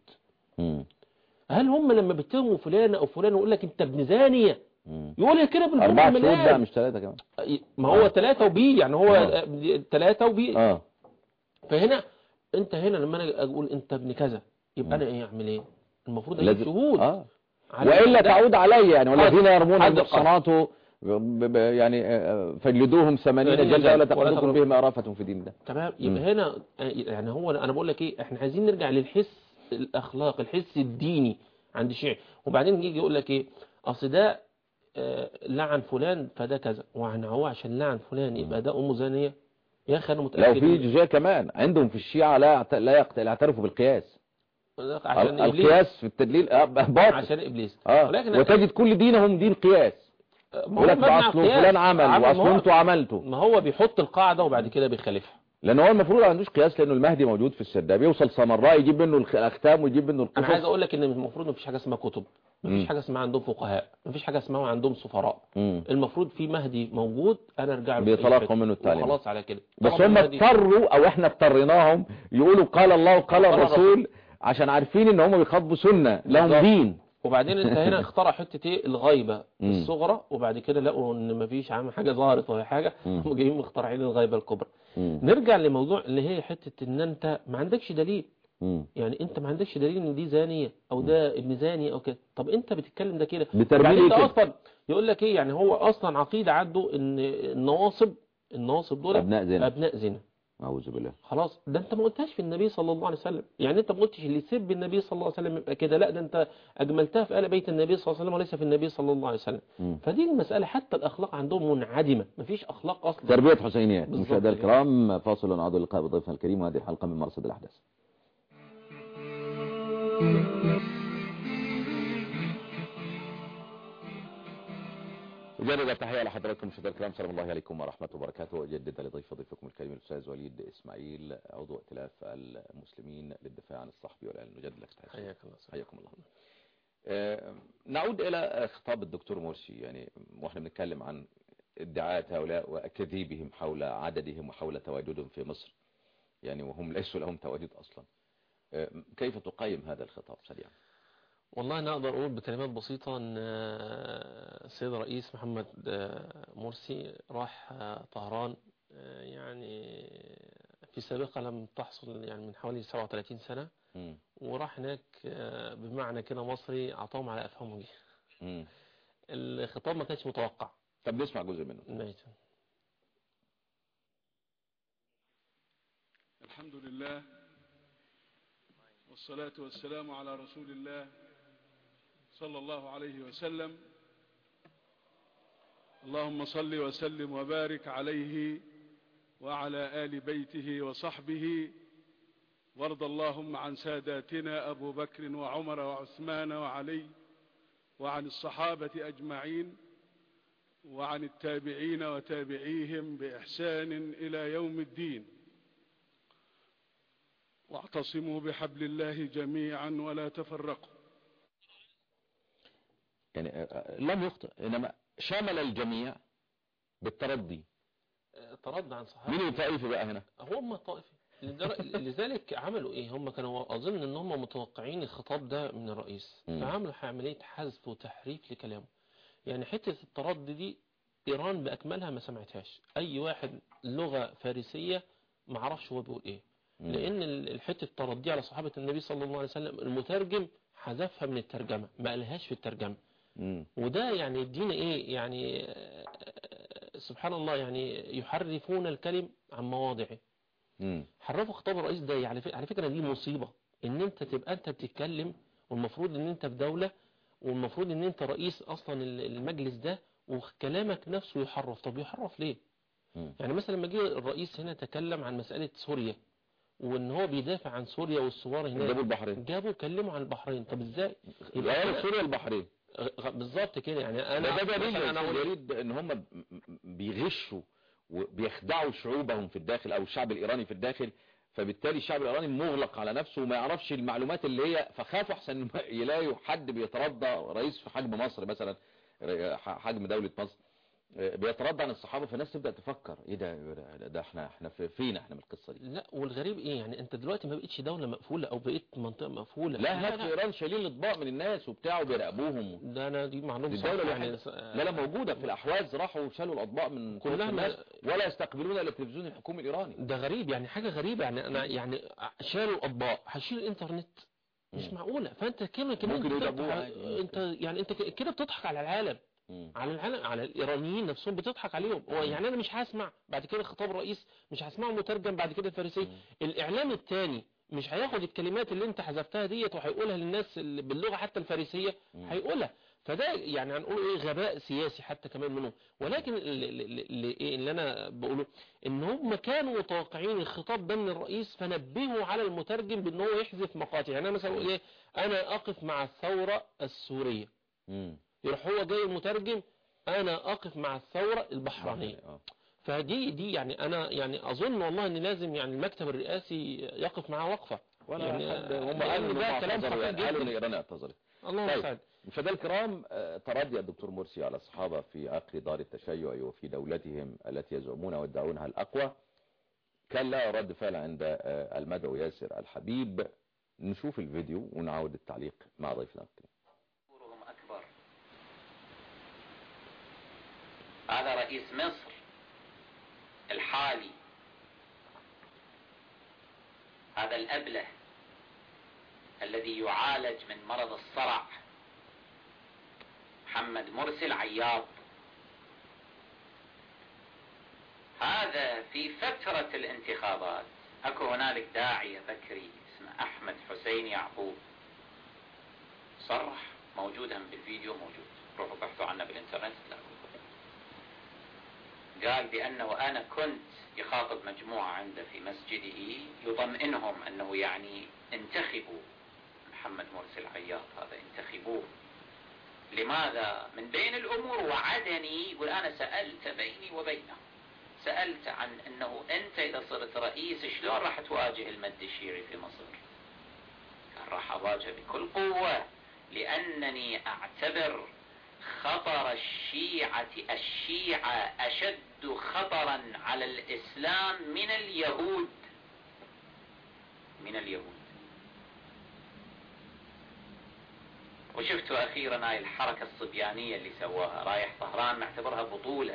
هل هم لما بيتهموا فلان او فلان ويقول لك انت ابن زانية، يقول لك كده بالفم أربعة شهود بقى مش ثلاثة كمان، ما هو ثلاثة وبي يعني هو ثلاثة وبي. اه فهنا انت هنا لما انا اقول انت ابن كذا، يبقى انا ايه اعمل ايه؟ المفروض اجيب شهود اه والا تعود علي يعني، والذين يرمون المحصنات يعني فجلدوهم ثمانين جلدة ولا تأخذكم بهم رأفة في دين الله. تمام. يبقى هنا يعني هو انا بقول لك ايه، احنا عايزين نرجع للحس الاخلاق، الحس الديني عند الشيعي. وبعدين يجي يقول لك ايه، اصل ده لعن فلان فده كذا، وعن هو عشان لعن فلان يبقى ده امه زانيه. يا اخي انا متاكد لو في جزء كمان عندهم في الشيعة لا لا يعترفوا بالقياس، عشان القياس في التدليل باطل عشان ابليس. آه. وتجد كل دينهم دين قياس، يقول لك اصل فلان عمل واصل انتوا عملتوا. ما هو بيحط القاعده وبعد كده بيخالفها، لان هو المفروض ما عندوش قياس، لانه المهدي موجود في السرداب، يوصل سمراء يجيب منه الاختام ويجيب منه القصص. انا عايز اقول لك ان المفروض ما فيش حاجه اسمها كتب، ما فيش حاجه اسمها عندهم فقهاء، ما فيش حاجه اسمها عندهم سفراء. مم. المفروض في مهدي موجود انا ارجع له بيتلقوا منه التعليم خلاص على كده. بس هم اضطروا او احنا اضطريناهم يقولوا قال الله وقال الرسول، عشان عارفين ان هم بيخاطبوا سنه لهم دين. وبعدين انت هنا اخترع حته ايه الغيبه الصغرى، وبعد كده لقوا ان ما فيش عامل حاجه ظهرت ولا حاجه، هم جايين مخترعين الغيبه الكبرى. مم. نرجع لموضوع اللي هي حته ان انت ما عندكش دليل. مم. يعني انت ما عندكش دليل ان دي زانيه او ده ابن زاني او كده، طب انت بتتكلم ده كده بترميه انت اصلا يقول لك ايه، يعني هو اصلا عقيده عنده ان النواصب النواصب دول ابناء زنا ابناء زنا اعوذ بالله. خلاص ده انت ما قلتهاش في النبي صلى الله عليه وسلم، يعني انت ما قلتش اللي يسب النبي صلى الله عليه وسلم يبقى كده، لا ده انت اجملتها في آل بيت النبي صلى الله عليه وسلم وليس في النبي صلى الله عليه وسلم. م. فدي المساله حتى الاخلاق عندهم منعدمه، ما فيش اخلاق اصلا. تربيه حسينيات. مشاهدينا الكرام فاصل ونعود اللقاء بضيفنا الكريم، وهذه الحلقه من مرصد الاحداث. أجدد التحية لحضراتكم مشاهدينا الكرام، سلام الله عليكم ورحمة وبركاته. وأجدد لضيف ضيفكم الكريم الأستاذ وليد إسماعيل، عضو ائتلاف المسلمين للدفاع عن الصحب والآن. نجدد لك تحية. حياكم الله. حياكم الله. آه نعود إلى خطاب الدكتور مرسي، يعني واحنا بنتكلم عن ادعاءات هؤلاء وأكاذيبهم حول عددهم وحول تواجدهم في مصر، يعني وهم ليسوا لهم تواجد أصلا. آه كيف تقيم هذا الخطاب سريعا؟ والله أنا أقدر أقول بكلمات بسيطة أن السيد الرئيس محمد مرسي راح طهران يعني في سابقة لم تحصل، يعني من حوالي سبعة وثلاثين سنة، م. وراح هناك بمعنى كده مصري أعطاهم على أفهمهم جه. الخطاب ما كانش متوقع. طب نسمع جزء منه. ماشي. الحمد لله والصلاة والسلام على رسول الله صلى الله عليه وسلم. اللهم صل وسلم وبارك عليه وعلى آل بيته وصحبه، وارض اللهم عن ساداتنا أبو بكر وعمر وعثمان وعلي، وعن الصحابة أجمعين، وعن التابعين وتابعيهم بإحسان إلى يوم الدين. واعتصموا بحبل الله جميعا ولا تفرقوا. يعني لم يخطئ، إنما شمل الجميع بالتردي. ترد عن صحابة. مين الطائفي بقى هنا؟ هم الطائفي. لذلك عملوا ايه؟ هم كانوا اظن ان هم متوقعين الخطاب ده من الرئيس، فعملوا عملية حذف وتحريف لكلامه. يعني حتة التردي دي ايران باكملها ما سمعتهاش. اي واحد لغة فارسية ما عرفش هو بيقول ايه، مم. لان الحتة التردي على صحابة النبي صلى الله عليه وسلم المترجم حذفها من الترجمة، ما قالهاش في الترجمة. مم. وده يعني يدينا ايه؟ يعني سبحان الله، يعني يحرفون الكلم عن مواضعه. مم. حرفوا خطاب الرئيس ده. على فكرة دي مصيبة، ان انت تبقى انت بتتكلم، والمفروض ان انت في دولة، والمفروض ان انت رئيس اصلا المجلس ده، وكلامك نفسه يحرف. طب يحرف ليه؟ مم. يعني مثلا لما جه الرئيس هنا تكلم عن مسألة سوريا، وان هو بيدافع عن سوريا والثوار هناك، جابوا البحرين، جابوا كلموا عن البحرين. طب ازاي؟ يبقى سوريا البحرين بالظبط كده. يعني انا ده دليل انا يريد ان هم بيغشوا وبيخدعوا شعوبهم في الداخل او الشعب الايراني في الداخل، فبالتالي الشعب الايراني مغلق على نفسه وما يعرفش المعلومات اللي هي، فخافوا احسن يلاقوا حد بيترضى، رئيس في حجم مصر مثلا، حجم دولة مصر بيترضى عن الصحابة، فالناس تبدأ تفكر ايه ده ده احنا احنا فين احنا من القصة دي. لا، والغريب ايه؟ يعني انت دلوقتي ما بقتش دولة مقفولة او بقيت منطقة مقفولة. لا هناك في ايران شايلين الاطباق من الناس وبتاع وبيراقبوهم. ده انا دي معلومة صح يعني. لا لا موجودة في الاحواز، راحوا وشالوا الاطباق من كل الناس ولا يستقبلون الا التلفزيون الحكومي الايراني. ده غريب، يعني حاجة غريبة. يعني انا يعني شالوا الاطباق، هشيل الانترنت؟ مش مم. معقولة. فانت كده كده انت, انت يعني انت كده بتضحك على العالم. مم. على العالم، على الايرانيين نفسهم بتضحك عليهم. يعني انا مش هسمع بعد كده خطاب الرئيس، مش هسمعه مترجم بعد كده الفارسي. الاعلام الثاني مش هياخد الكلمات اللي انت حذفتها ديت وهيقولها للناس اللي باللغة حتى الفارسية، هيقولها. فده يعني هنقول ايه؟ غباء سياسي حتى كمان منهم. ولكن اللي, اللي, اللي انا بقوله ان هم كانوا متوقعين الخطاب ده من الرئيس، فنبهوا على المترجم بان هو يحذف مقاطع. يعني انا مثلا اقول ايه؟ انا اقف مع الثورة السورية، مم. يروح هو جاي المترجم انا اقف مع الثورة البحرينية. فدي دي يعني انا يعني اظن والله ان لازم يعني المكتب الرئاسي يقف معاه وقفة. ولا يعني هم قالوا ده كلام خطير جدا، قالوا ان ايران اعتذرت. الله يسعد. فده الكرام، تردي الدكتور مرسي على الصحابة في عقر دار التشيع وفي دولتهم التي يزعمون ويدعونها الأقوى كان لا رد فعل عند المدعو ياسر الحبيب. نشوف الفيديو ونعود التعليق مع ضيفنا الكريم. أكبر. هذا رئيس مصر الحالي، هذا الأبله الذي يعالج من مرض الصرع، محمد مرسي العياض. هذا في فترة الانتخابات اكو هنالك داعية بكري اسمه احمد حسين يعقوب، صرح موجود هم بالفيديو، موجود، روحوا بحثوا عنه بالانترنت تلاقوه. قال بانه انا كنت يخاطب مجموعة عنده في مسجده يطمئنهم انه يعني انتخبوا محمد مرسي العياض، هذا انتخبوه. لماذا؟ من بين الامور وعدني، يقول انا سألت بيني وبينه، سألت عن انه انت اذا صرت رئيس شلون راح تواجه المد الشيعي في مصر؟ قال راح اواجه بكل قوة، لانني اعتبر خطر الشيعة الشيعة اشد خطرا على الاسلام من اليهود، من اليهود. وشفتوا اخيرا هاي الحركة الصبيانية اللي سواها رايح طهران، نعتبرها بطولة.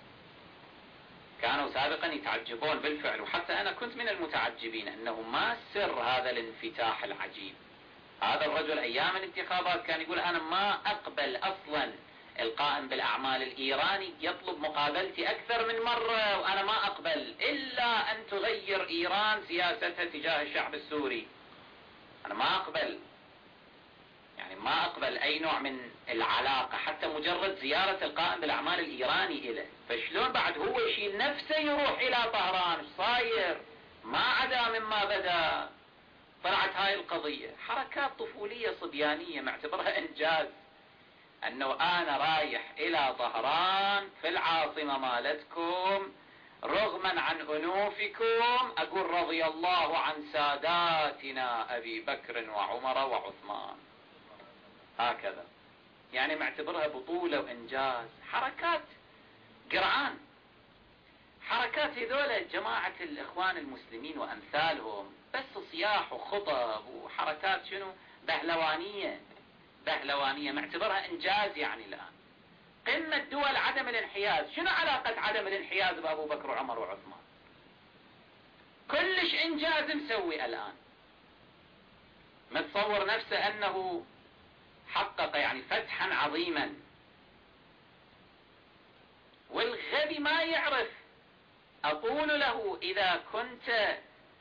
كانوا سابقا يتعجبون بالفعل، وحتى انا كنت من المتعجبين انه ما سر هذا الانفتاح العجيب. هذا الرجل ايام الانتخابات كان يقول انا ما اقبل اصلا القائم بالأعمال الإيراني يطلب مقابلتي أكثر من مرة وأنا ما أقبل إلا أن تغير إيران سياستها تجاه الشعب السوري. أنا ما أقبل، يعني ما أقبل أي نوع من العلاقة، حتى مجرد زيارة القائم بالأعمال الإيراني إليه. فشلون بعد هو يشيل نفسه يروح إلى طهران؟ ايش صاير؟ ما عدا مما بدأ. طلعت هاي القضية حركات طفولية صبيانية معتبرها إنجاز، أنه أنا رايح إلى طهران في العاصمة مالتكم رغما عن أنوفكم أقول رضي الله عن ساداتنا أبي بكر وعمر وعثمان. هكذا يعني معتبرها بطولة وإنجاز. حركات قرآن، حركات هذول جماعة الإخوان المسلمين وأمثالهم، بس صياح وخطب وحركات شنو بهلوانية بهلوانية معتبرها إنجاز. يعني الآن قمة دول عدم الانحياز، شنو علاقة عدم الانحياز بأبو بكر وعمر وعثمان؟ كلش إنجاز مسوي الآن، متصور نفسه أنه حقق يعني فتحا عظيما. والغبي ما يعرف. أقول له إذا كنت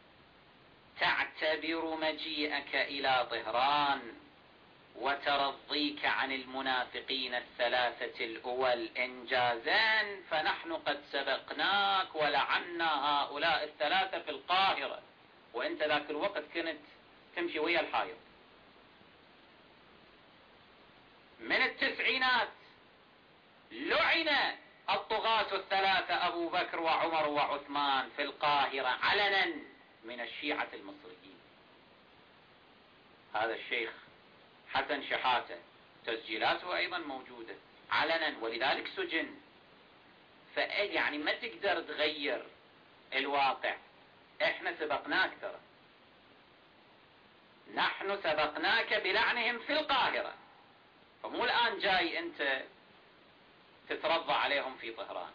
تعتبر مجيئك إلى طهران وترضيك عن المنافقين الثلاثة الأول إنجازا، فنحن قد سبقناك ولعنا هؤلاء الثلاثة في القاهرة، وانت ذاك الوقت كنت تمشي ويا الحائط. من التسعينات لعن الطغاة الثلاثة أبو بكر وعمر وعثمان في القاهرة علنا من الشيعة المصريين. هذا الشيخ حسن شحاتة تسجيلاته أيضا موجودة علنا، ولذلك سجن. فيعني ما تقدر تغير الواقع. احنا سبقناك، ترى نحن سبقناك بلعنهم في القاهرة، فمو الآن جاي أنت تترضى عليهم في طهران.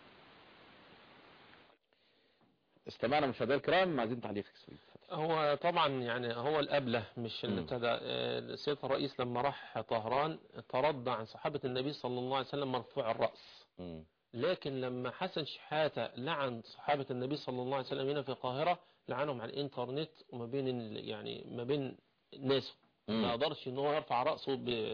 استمعنا مشاهدينا الكرام، عايزين تعليقك سويد. هو طبعا يعني هو الأبله مش اللي ابتدى. السيد الرئيس لما راح طهران ترضى عن صحابة النبي صلى الله عليه وسلم مرفوع الرأس. م. لكن لما حسن شحاتة لعن صحابة النبي صلى الله عليه وسلم هنا في القاهرة لعنهم على الانترنت وما بين يعني ما بين ناسه، ما قدرش ان هو يرفع رأسه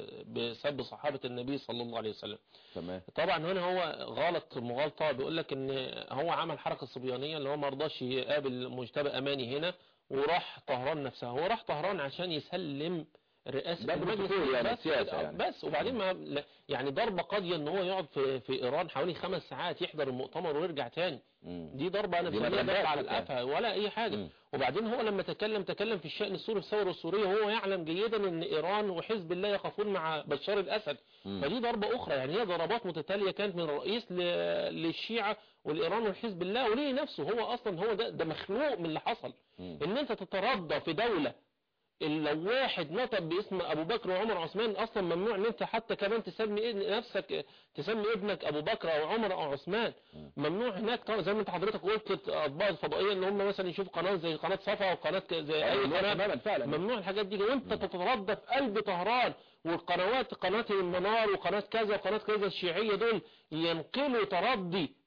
بسب صحابة النبي صلى الله عليه وسلم. تمام. طبعا هنا هو غلط مغالطة، بيقول لك ان هو عمل حركة صبيانية اللي هو ما رضاش يقابل مجتبى اماني هنا وراح طهران نفسها. هو راح طهران عشان يسلم رئاسة المجلس يعني بس, يعني. بس وبعدين ما يعني ضربة قاضية ان هو يقعد في في ايران حوالي خمس ساعات يحضر المؤتمر ويرجع تاني. مم. دي ضربة انا بسميها ضربة على القفا ولا اي حاجة. مم. وبعدين هو لما تكلم تكلم في الشأن السوري الثورة السورية وهو يعلم جيدا ان ايران وحزب الله يقفون مع بشار الاسد. مم. فدي ضربة اخرى، يعني هي ضربات متتالية كانت من الرئيس للشيعة والايران وحزب الله وليه نفسه. هو اصلا هو ده, ده مخلوق من اللي حصل. مم. ان انت تترضى في دولة لو واحد نطق باسم ابو بكر وعمر وعثمان اصلا ممنوع ان انت حتى كمان تسمي نفسك تسمي ابنك ابو بكر او عمر او عثمان. ممنوع هناك زي ما انت حضرتك قلت الاطباء الفضائيه ان هم مثلا يشوفوا قناه زي قناه صفا وقناه زي اي قناه فعلا ممنوع الحاجات دي، وانت تتردد في قلب طهران والقنوات قناه المنار وقناه كذا وقناه كذا الشيعيه دول ينقلوا تردي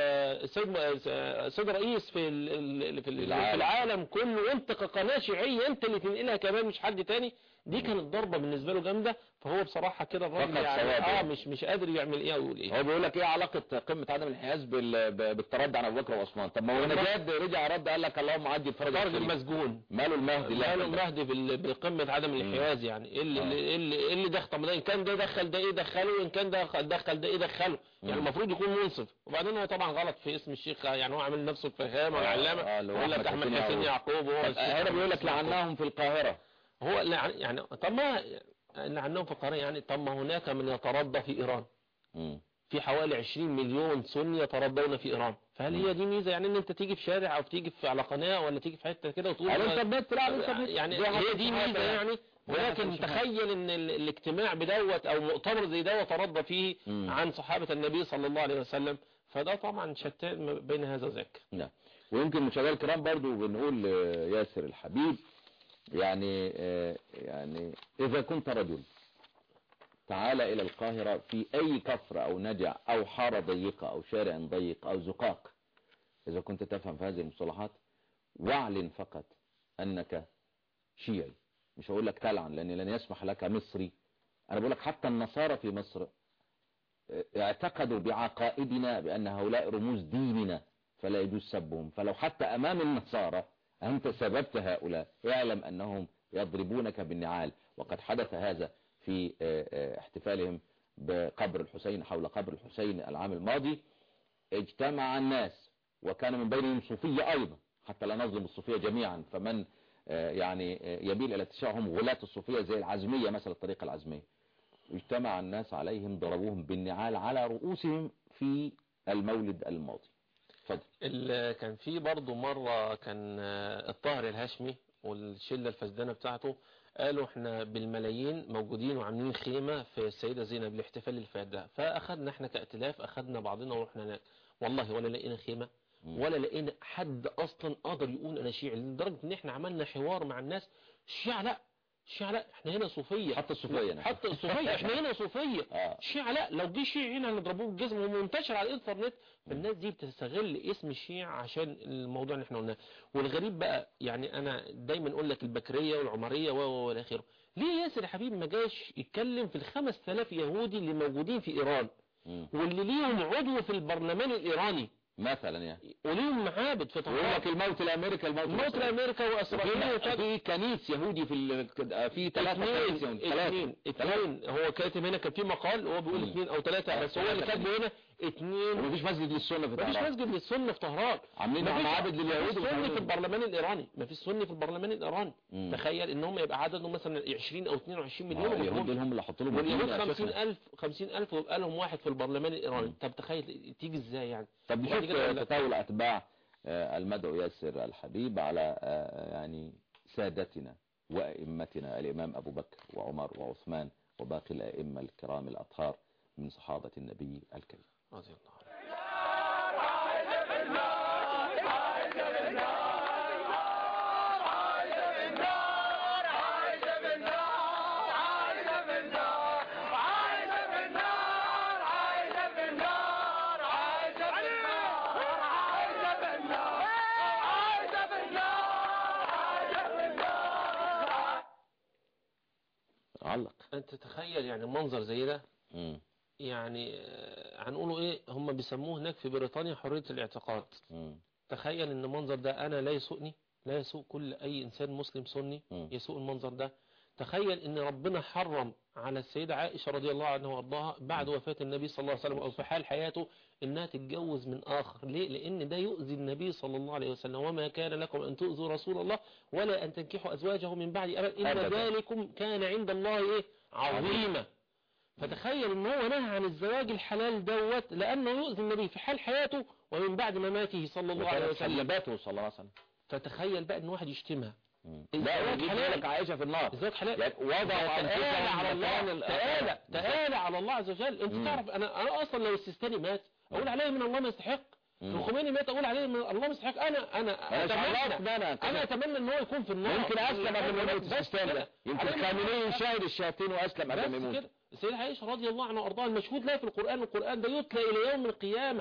السيد السيد رئيس في في العالم كله، وانت كقناه شيعيه انت اللي تنقلها كمان مش حد تاني. دي كانت ضربه بالنسبه له جامده. فهو بصراحه كده الراجل يعني اه مش مش قادر يعمل ايه ويقول ايه. هو بيقول لك ايه علاقه قمه عدم الانحياز بالتردي عن ابو بكر وعثمان؟ طب ما هو نجاد رجع رد قال لك اللهم عدي الفرج المسجون ماله المهدي ماله المهدي بقمه عدم الانحياز. يعني ايه اللي ايه اللي, إيه اللي دخل؟ طب ان كان ده دخل ده ايه دخله، وان كان ده دخل ده ايه دخله. يعني المفروض يكون منصف. وبعدين هو طبعا غلط في اسم الشيخ، يعني هو عامل نفسه الفهامه والعلامه. يقول لك احمد حسين يعقوب وهو هنا بيقول لك لعناهم في القاهره. هو يعني طب ما لعناهم في القاهره، يعني طب ما هناك من يترضى في ايران. م. في حوالي عشرين مليون سني يترضون في ايران. فهل م. هي دي ميزه يعني ان انت تيجي في شارع او تيجي في على قناه ولا تيجي في حته كده وتقول انت يعني هي دي ميزه يعني؟ ولكن تخيل ان الاجتماع بدوت او مؤتمر زي دوت ترضى فيه م. عن صحابه النبي صلى الله عليه وسلم، فده طبعا شتان بين هذا وذاك. نعم. ويمكن مشاهدينا الكرام برضو بنقول ياسر الحبيب يعني يعني إذا كنت رجل تعال إلى القاهرة في أي كفر أو نجع أو حارة ضيقة أو شارع ضيق أو زقاق، إذا كنت تفهم في هذه المصطلحات، واعلن فقط أنك شيعي. مش هقول لك تلعن لأن لن يسمح لك مصري، أنا بقول لك حتى النصارى في مصر اعتقدوا بعقائدنا بأن هؤلاء رموز ديننا فلا يجوز سبهم، فلو حتى أمام النصارى أنت سببت هؤلاء اعلم أنهم يضربونك بالنعال. وقد حدث هذا في احتفالهم بقبر الحسين، حول قبر الحسين العام الماضي اجتمع الناس وكان من بينهم صوفية أيضا، حتى لا نظلم الصوفية جميعا، فمن يعني يميل إلى تشاؤهم غلاة الصوفية زي العزمية مثلا، الطريقة العزمية، اجتمع الناس عليهم ضربوهم بالنعال على رؤوسهم في المولد الماضي. اتفضل. كان في برضه مرة كان الطاهر الهاشمي والشلة الفسدانة بتاعته قالوا احنا بالملايين موجودين وعاملين خيمة في السيدة زينب الاحتفال اللي فات ده، فاخدنا احنا كائتلاف اخدنا بعضنا ورحنا هناك، والله ولا لقينا خيمة ولا لقينا حد اصلا قادر يقول انا شيعي، لدرجة ان احنا عملنا حوار مع الناس، الشيعة لا، الشيعة لا، احنا هنا صوفية، حتى الصوفية حتى الصوفية احنا هنا صوفية، الشيعة لا، لو جه شيعي هنا هنضربوه بالجزم، ومنتشر على الانترنت. فالناس دي بتستغل اسم الشيعة عشان الموضوع اللي احنا قلناه. والغريب بقى يعني انا دايما اقول لك البكرية والعمرية والى اخره، ليه ياسر يا حبيبي ما جاش يتكلم في الخمس تلاف يهودي اللي موجودين في ايران واللي ليهم عضو في البرلمان الايراني مثلا يعني، وليهم معابد في طهران، يقول لك الموت لامريكا، الموت, الموت لامريكا واسرائيل، في كنيس يهودي في في ثلاثة كنيس اثنين اثنين هو كاتب هنا، كان في مقال هو بيقول اثنين او ثلاثة، بس هو اللي كاتبه هنا اثنين. ومفيش مسجد للسنة في طهران، مفيش مسجد للسنة في طهران، عاملين معابد لليهود، مفيش سني في البرلمان الايراني، مفيش سني في البرلمان الايراني. مم. تخيل ان هم يبقى عددهم مثلا عشرين او اثنين وعشرين مليون، اليهود دول هم اللي حطوا لهم واليهود خمسين ألف خمسين ألف ويبقى لهم واحد في البرلمان الايراني. مم. طب تخيل تيجي ازاي يعني. طب نشوف تطاول اتباع المدعو ياسر الحبيب على يعني سادتنا وائمتنا الامام ابو بكر وعمر وعثمان وباقي الائمه الكرام الاطهار من صحابه النبي الكريم رضي الله عنه. علق. انت تخيل يعني منظر زي ده. مم. يعني هنقوله ايه، هم بيسموه هناك في بريطانيا حرية الاعتقاد. مم. تخيل ان المنظر ده انا لا يسوقني، لا يسوق كل اي انسان مسلم سني مم. يسوق المنظر ده. تخيل ان ربنا حرم على السيدة عائشة رضي الله عنها وارضاها بعد وفاة النبي صلى الله عليه وسلم او في حال حياته انها تتجوز من اخر. ليه؟ لان ده يؤذي النبي صلى الله عليه وسلم، وما كان لكم ان تؤذوا رسول الله ولا ان تنكحوا ازواجه من بعد ابدا ان ذلكم كان عند الله ايه عظيما. فتخيل ان هو نهى عن الزواج الحلال دوت لانه يؤذي النبي في حال حياته ومن بعد مماته صلى الله عليه وسلم، حلباته صلى الله عليه وسلم. فتخيل بقى ان واحد يشتمها. لا يجيب لك عائشة في النار، الزواج حلال، يعني وضعوا أنفسهم على الله، تعالى تعالى على الله عز وجل. انت مم. تعرف انا انا اصلا لو السيستاني مات اقول عليه من الله ما يستحق، الخميني مات اقول عليه من الله ما يستحق. انا انا اتمنى انا اتمنى ان هو يكون في النار. يمكن اسلم قبل ما يموت السيستاني، يمكن خامنئي يشاهد الشياطين واسلم قبل ما يموت. السيدة عائشة رضي الله عنها وارضاها المشهود لها في القرآن، القرآن ده يتلى الى يوم القيامة.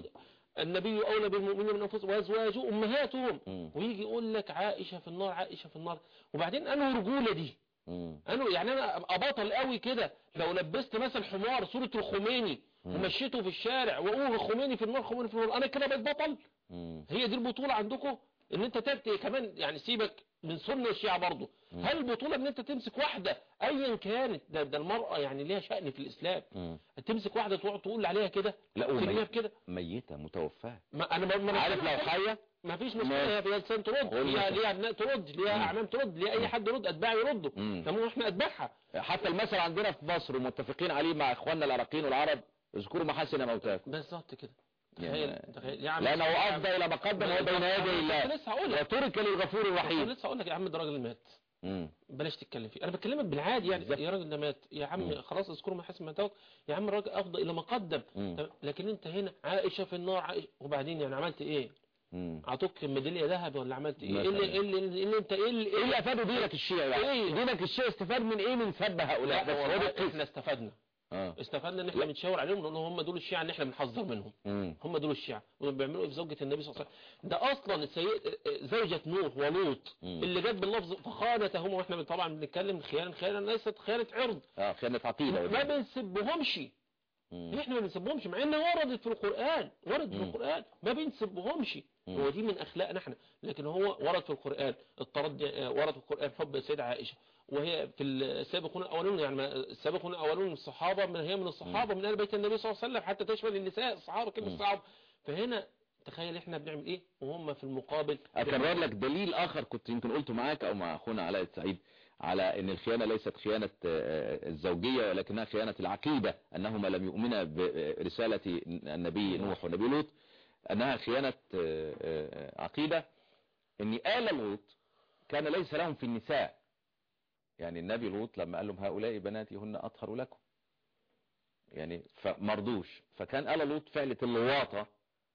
النبي أولى بالمؤمنين من أنفسهم وأزواجه أمهاتهم، ويجي يقول لك عائشة في النار، عائشة في النار. وبعدين أنا رجولة دي، أنا يعني أنا أبطل قوي كده لو لبست مثلا حمار صورة الخميني ومشيته في الشارع وأقول الخميني في النار، خميني في النار، أنا كده بقيت بطل؟ هي دي البطولة عندكم؟ إن أنت تأتي كمان يعني سيبك من سنة الشيعة برضه، هل البطولة ان انت تمسك واحدة ايا كانت، ده, ده المرأة يعني ليها شأن في الاسلام، مم. تمسك واحدة تقعد تقول عليها كده؟ لا وميتة كده ميتة متوفاة. ما انا ما عارف لو حية ما فيش مشكلة، هي في لسان ترد، ليها ليها ابناء ترد، ليها اعمام ترد، ليها اي حد يرد، اتباع يردوا، تمام احنا اتبعها. حتى المثل عندنا في مصر ومتفقين عليه مع اخواننا العراقيين والعرب، اذكروا محاسن موتاكم. بالظبط كده. تخيل تخيل يعني لانه افضل الى ما قدم هو بين يدي الله وترك للغفور الرحيم. لسه هقول لك يا عم ده راجل مات، بلاش تتكلم فيه، انا بكلمك بالعادي يعني بالزبط. يا راجل ده مات يا عم، مم. خلاص اذكروا محاسن موتاكم يا عم، الراجل افضل الى ما قدم. لكن انت هنا عائشة في النار عائشة، وبعدين يعني عملت ايه؟ اعطوك ميداليه ذهب ولا عملت ايه؟ ايه اللي, إيه اللي, إيه اللي انت ايه اللي, ايه اللي افادوا دينك الشيعي بقى؟ إيه؟ دينك الشيعي استفاد من ايه من سب هؤلاء؟ بس هو احنا استفدنا آه. استفدنا ان احنا بنشاور عليهم نقول لهم هم دول الشيعة ان احنا بنحذر منهم. مم. هم دول الشيعة وبيعملوا ايه في زوجة النبي صلى الله عليه وسلم؟ ده اصلا السيد زوجة نوح ولوط اللي جت باللفظ فخانتهم، واحنا طبعا بنتكلم خيانة خيانة ليست خيانة عرض، اه خيانة عقيدة، ما بنسبهمش. احنا ما بنسبهمش مع انها وردت في القرآن، وردت في القرآن ما بنسبهمش. هو دي من اخلاقنا احنا، لكن هو ورد في القرآن التردي، ورد في القرآن حب السيدة عائشة، وهي في السابقون الاولون، يعني السابقون الاولون من الصحابة، من هي من الصحابة من اهل بيت النبي صلى الله عليه وسلم، حتى تشمل النساء الصحابة كل الصحابة. فهنا تخيل احنا بنعمل ايه وهم في المقابل. اكرر لك دليل اخر كنت يمكن قلته معاك او مع اخونا علاء السعيد على ان الخيانة ليست خيانة الزوجية ولكنها خيانة العقيدة، انهما لم يؤمنا برسالة النبي نوح ونبي لوط، انها خيانة عقيدة. ان آل لوط كان ليس لهم في النساء، يعني النبي لوط لما قال لهم هؤلاء بناتي هن اطهر لكم، يعني فمرضوش، فكان آل لوط فعلة اللواطة،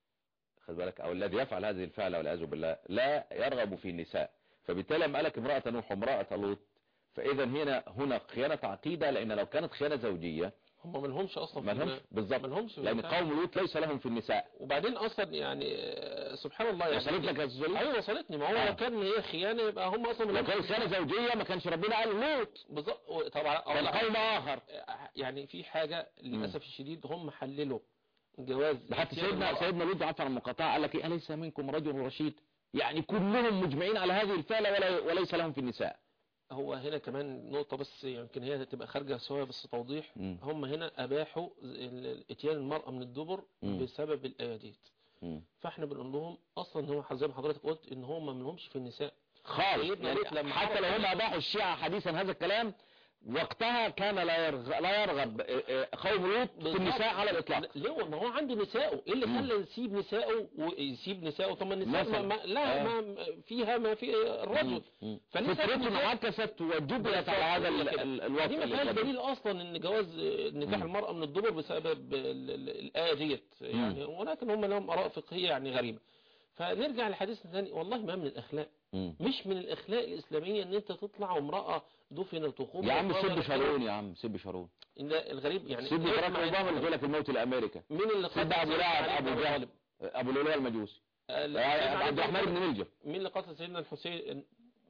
خد بالك، او الذي يفعل هذه الفعلة والعياذ بالله لا يرغب في النساء. فبالتالي لما قالك امرأة نوح وامرأة لوط، فاذا هنا هنا خيانة عقيدة، لان لو كانت خيانة زوجية هم ما لهمش اصلا، ما لهمش بالظبط، لان قوم لوط ليس لهم في النساء. وبعدين اصلا يعني سبحان الله يعني وصلت لك يا استاذ؟ ايوه وصلتني. ما هو آه. لو كان هي خيانه يبقى هم اصلا لو كان خيانه زوجيه ما كانش ربنا قال لوط بالظبط. طبعا كان قوم اخر. يعني في حاجه للاسف الشديد هم حللوا جواز حتى سيدنا سيدنا لوط عفوا عن المقاطعه قال لك ايه؟ اليس منكم رجل رشيد؟ يعني كلهم مجمعين على هذه الفعله ولا وليس لهم في النساء. هو هنا كمان نقطة بس يمكن هي تبقى خارجة سواء بس توضيح. م. هم هنا أباحوا اتيان المرأة من الدبر م. بسبب الآية ديت. فاحنا بنقول لهم أصلا هو زي ما حضرتك قلت إن هم ما لهمش في النساء خالص، يعني حتى لو هم أباحوا الشيعة حديثا هذا الكلام وقتها كان لا يرغب, لا يرغب قوم لوط في النساء على الإطلاق. ليه؟ ما هو عنده نساءه، ايه اللي خلى يسيب نساءه ويسيب نساءه؟ طب ما النساء ما لا آه. ما فيها ما في الرجل، فطرته انعكست وجبلت على هذا الوضع. دي مثال دليل اصلا ان جواز نكاح المرأة من الدبر بسبب الآية ديت يعني، ولكن هم لهم آراء فقهية يعني غريبة. فنرجع لحديثنا الثاني، والله ما من الأخلاق، مم. مش من الأخلاق الإسلامية ان انت تطلع وامرأة دفنت وخوف. يا عم سيب شارون، يا عم سيب شارون، الغريب يعني سيب باراك اوباما اللي جالك الموت لامريكا. مين اللي قتل ابو لهب ابو جهل ابو لؤلؤ المجوسي عبد الرحمن بن ملجم؟ مين اللي قتل سيدنا الحسين؟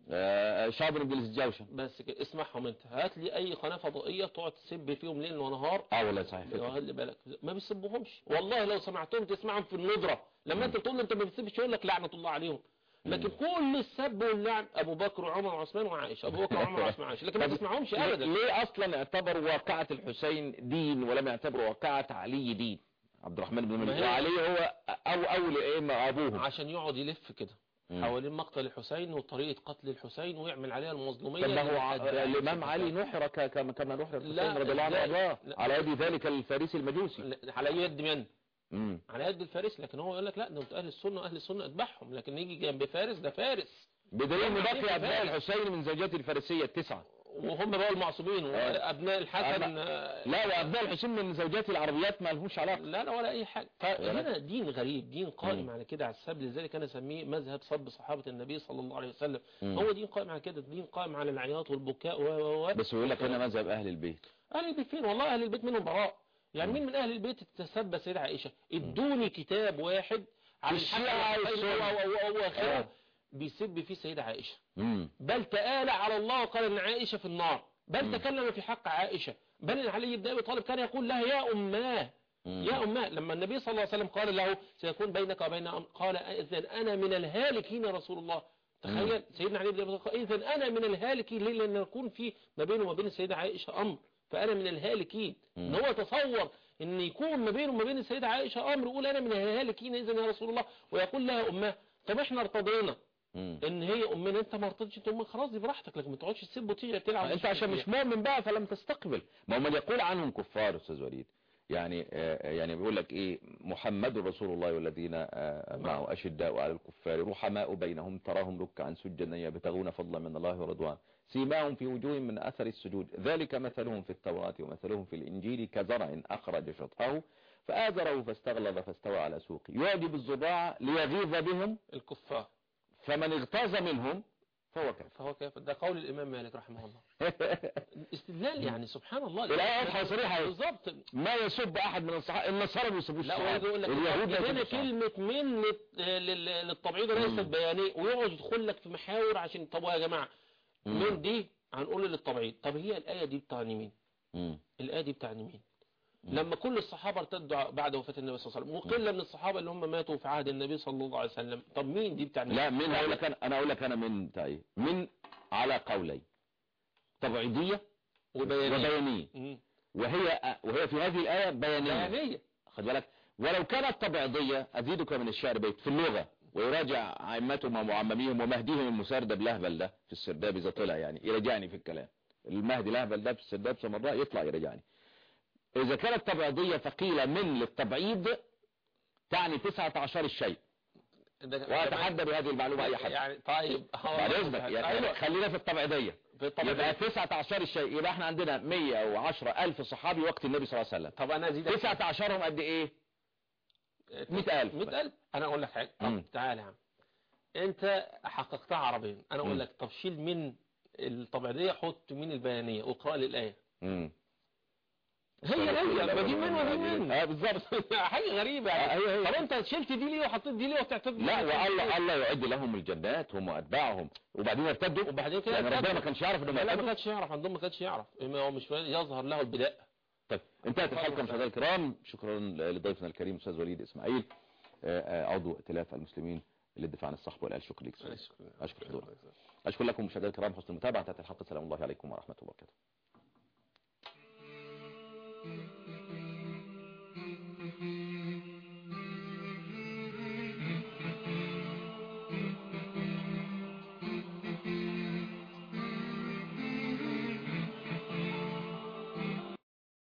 آه شابر بن الجوشن. بس كده اسمعهم انت، هات لي اي قناه فضائيه تقعد تسب فيهم ليل ونهار. اه والله صحيح، خلي بالك ما بيسبوهمش والله، لو سمعتهم تسمعهم في الندره لما انت تقول له انت ما بتسبش يقول لك لعنه الله عليهم. لكن كل السب واللعن ابو بكر وعمر وعثمان وعائشه، ابو بكر وعمر وعثمان وعائشه، لكن ما تسمعهمش ابدا. ليه اصلا اعتبروا واقعه الحسين دين ولم يعتبروا واقعه علي دين؟ عبد الرحمن بن ملجم علي هو او اول ائمه ابوهم، عشان يقعد يلف كده حوالين مقتل الحسين وطريقة قتل الحسين ويعمل عليها المظلومية. طب هو الإمام علي نحر كما كما نحر الحسين رضي الله عنه على يد ذلك الفارسي المجوسي، على يد من؟ مم. على يد الفارس. لكن هو يقول لك لا ده انت اهل السنه واهل السنه اذبحهم، لكن يجي جنب فارس ده فارس. بدليل ان بقي ابناء الحسين من زوجات الفارسيه التسعه وهم بقى المعصومين وابناء الحسن. لا وابناء الحسين من زوجات العربيات ما لهمش علاقه، لا لا ولا اي حاجه. فهنا دين غريب، دين قائم م. على كده على السب، لذلك انا اسميه مذهب صب صحابه النبي صلى الله عليه وسلم. م. هو دين قائم على كده، دين قائم على العياط والبكاء و و بس يقول لك انا مذهب اهل البيت. اهل البيت فين؟ والله اهل البيت منهم براء. يعني مين من اهل البيت تتسبى سيدة عائشة؟ ادوني كتاب واحد عن الشيعة واخره بيسب فيه سيدة عائشة، بل تآلى على الله وقال ان عائشة في النار، بل مم. تكلم في حق عائشة، بل ان علي بن ابي طالب كان يقول لها يا اماه يا اماه. لما النبي صلى الله عليه وسلم قال له سيكون بينك وبين أم، قال اذن انا من الهالكين يا رسول الله. تخيل مم. سيدنا علي بن ابي طالب قال اذن انا من الهالكين، ليه؟ لان يكون في ما بينه وما بين السيدة عائشة امر، فأنا من الهالكين. إن هو تصور إن يكون ما بينه وما بين السيدة عائشة أمر يقول أنا من الهالكين إذن يا رسول الله، ويقول لها أمها. طب إحنا ارتضينا إن هي أمنا، أنت ما ارتضيش أنت أمك خلاص دي براحتك، لكن ما تقعدش تسيب وتيجي تلعب. أنت عشان مش مؤمن بقى فلم تستقبل. ما هم يقول عنهم كفار أستاذ وليد، يعني يعني بيقول لك ايه؟ محمد رسول الله والذين معه اشداء على الكفار رحماء بينهم تراهم ركعا سجدا يبتغون فضلا من الله ورضوان سيماهم في وجوههم من اثر السجود ذلك مثلهم في التوراة ومثلهم في الانجيل كزرع اخرج شطأه فآزره فاستغلظ فاستوى على سوقه يعجب الزراع ليغيظ بهم الكفار، فمن اغتاظ منهم فهو كافر. فهو كافر. ده قول الإمام مالك رحمه الله. استدلال يعني سبحان الله. الآية واضحة وصريحة بالظبط. ما يسب أحد من الصحابة، النصارى ما يسبوش لا الصحابة، ويقول لك اليهود هنا كلمة من للتبعيض ليست بيانية، ويقعد يدخل لك في محاور عشان طب يا جماعة من دي هنقول للتبعيض. طب هي الآية دي بتعني مين؟ مم. الآية دي بتعني مين؟ لما كل الصحابة ارتدوا بعد وفاة النبي صلى الله عليه وسلم، وقلة من الصحابة اللي هم ماتوا في عهد النبي صلى الله عليه وسلم، طب مين دي بتعني؟ لا من هقول لك انا انا اقول لك انا من بتاع ايه؟ من على قولين، تبعيضية وبيانية. وبيانية. وهي وهي في هذه الآية بيانية. بيانية. خد بالك، ولو كانت تبعيضية أزيدك من الشعر بيت في اللغة، ويراجع عائمتهم ومعمميهم ومهديهم المسردب لهبل ده في السرداب إذا طلع يعني يرجعني في الكلام، المهدي لهبل ده في السرداب سمراء يطلع يرجعني. إذا كانت تبعيضية فقيل من للتبعيض تعني تسعة عشر الشيء، وأتحدى بهذه المعلومة أي حد يعني. طيب بعد إذنك يعني خلينا في التبعيضية. يبقى تسعة عشر الشيء، يبقى احنا عندنا مية وعشرة ألف صحابي وقت النبي صلى الله عليه وسلم. طب أنا أزيدك تسعة عشرهم قد إيه؟ مئة ألف. مئة ألف. أنا أقول لك حاجة. طب تعالى يا عم، أنت حققتها عربيا، أنا أقول لك طب شيل من الطبيعية حط من البيانية واقرأ لي الآية. امم هي هي بجيب من ودي من. اه بالظبط. حاجة غريبة يعني. طب أنت شلت دي ليه وحطيت دي ليه وتعتبر؟ لا والله الله يعد لهم الجنات هم وأتباعهم، وبعدين ارتدوا، وبعدين كده يعني ربنا ما كانش يعرف انهم لا يرتدوا. ما كانش يعرف عندهم، ما كانش يعرف، هو مش يظهر له البداء. طيب انتهت الحلقة مشاهدينا الكرام، شكرا لضيفنا الكريم استاذ وليد اسماعيل عضو ائتلاف المسلمين للدفاع عن الصحب والآل. شكرا لك. اشكر حضورك. اشكر لكم مشاهدينا الكرام حسن المتابعة. انتهت الحلقة. السلام الله عليكم ورحمة الله وبركاته.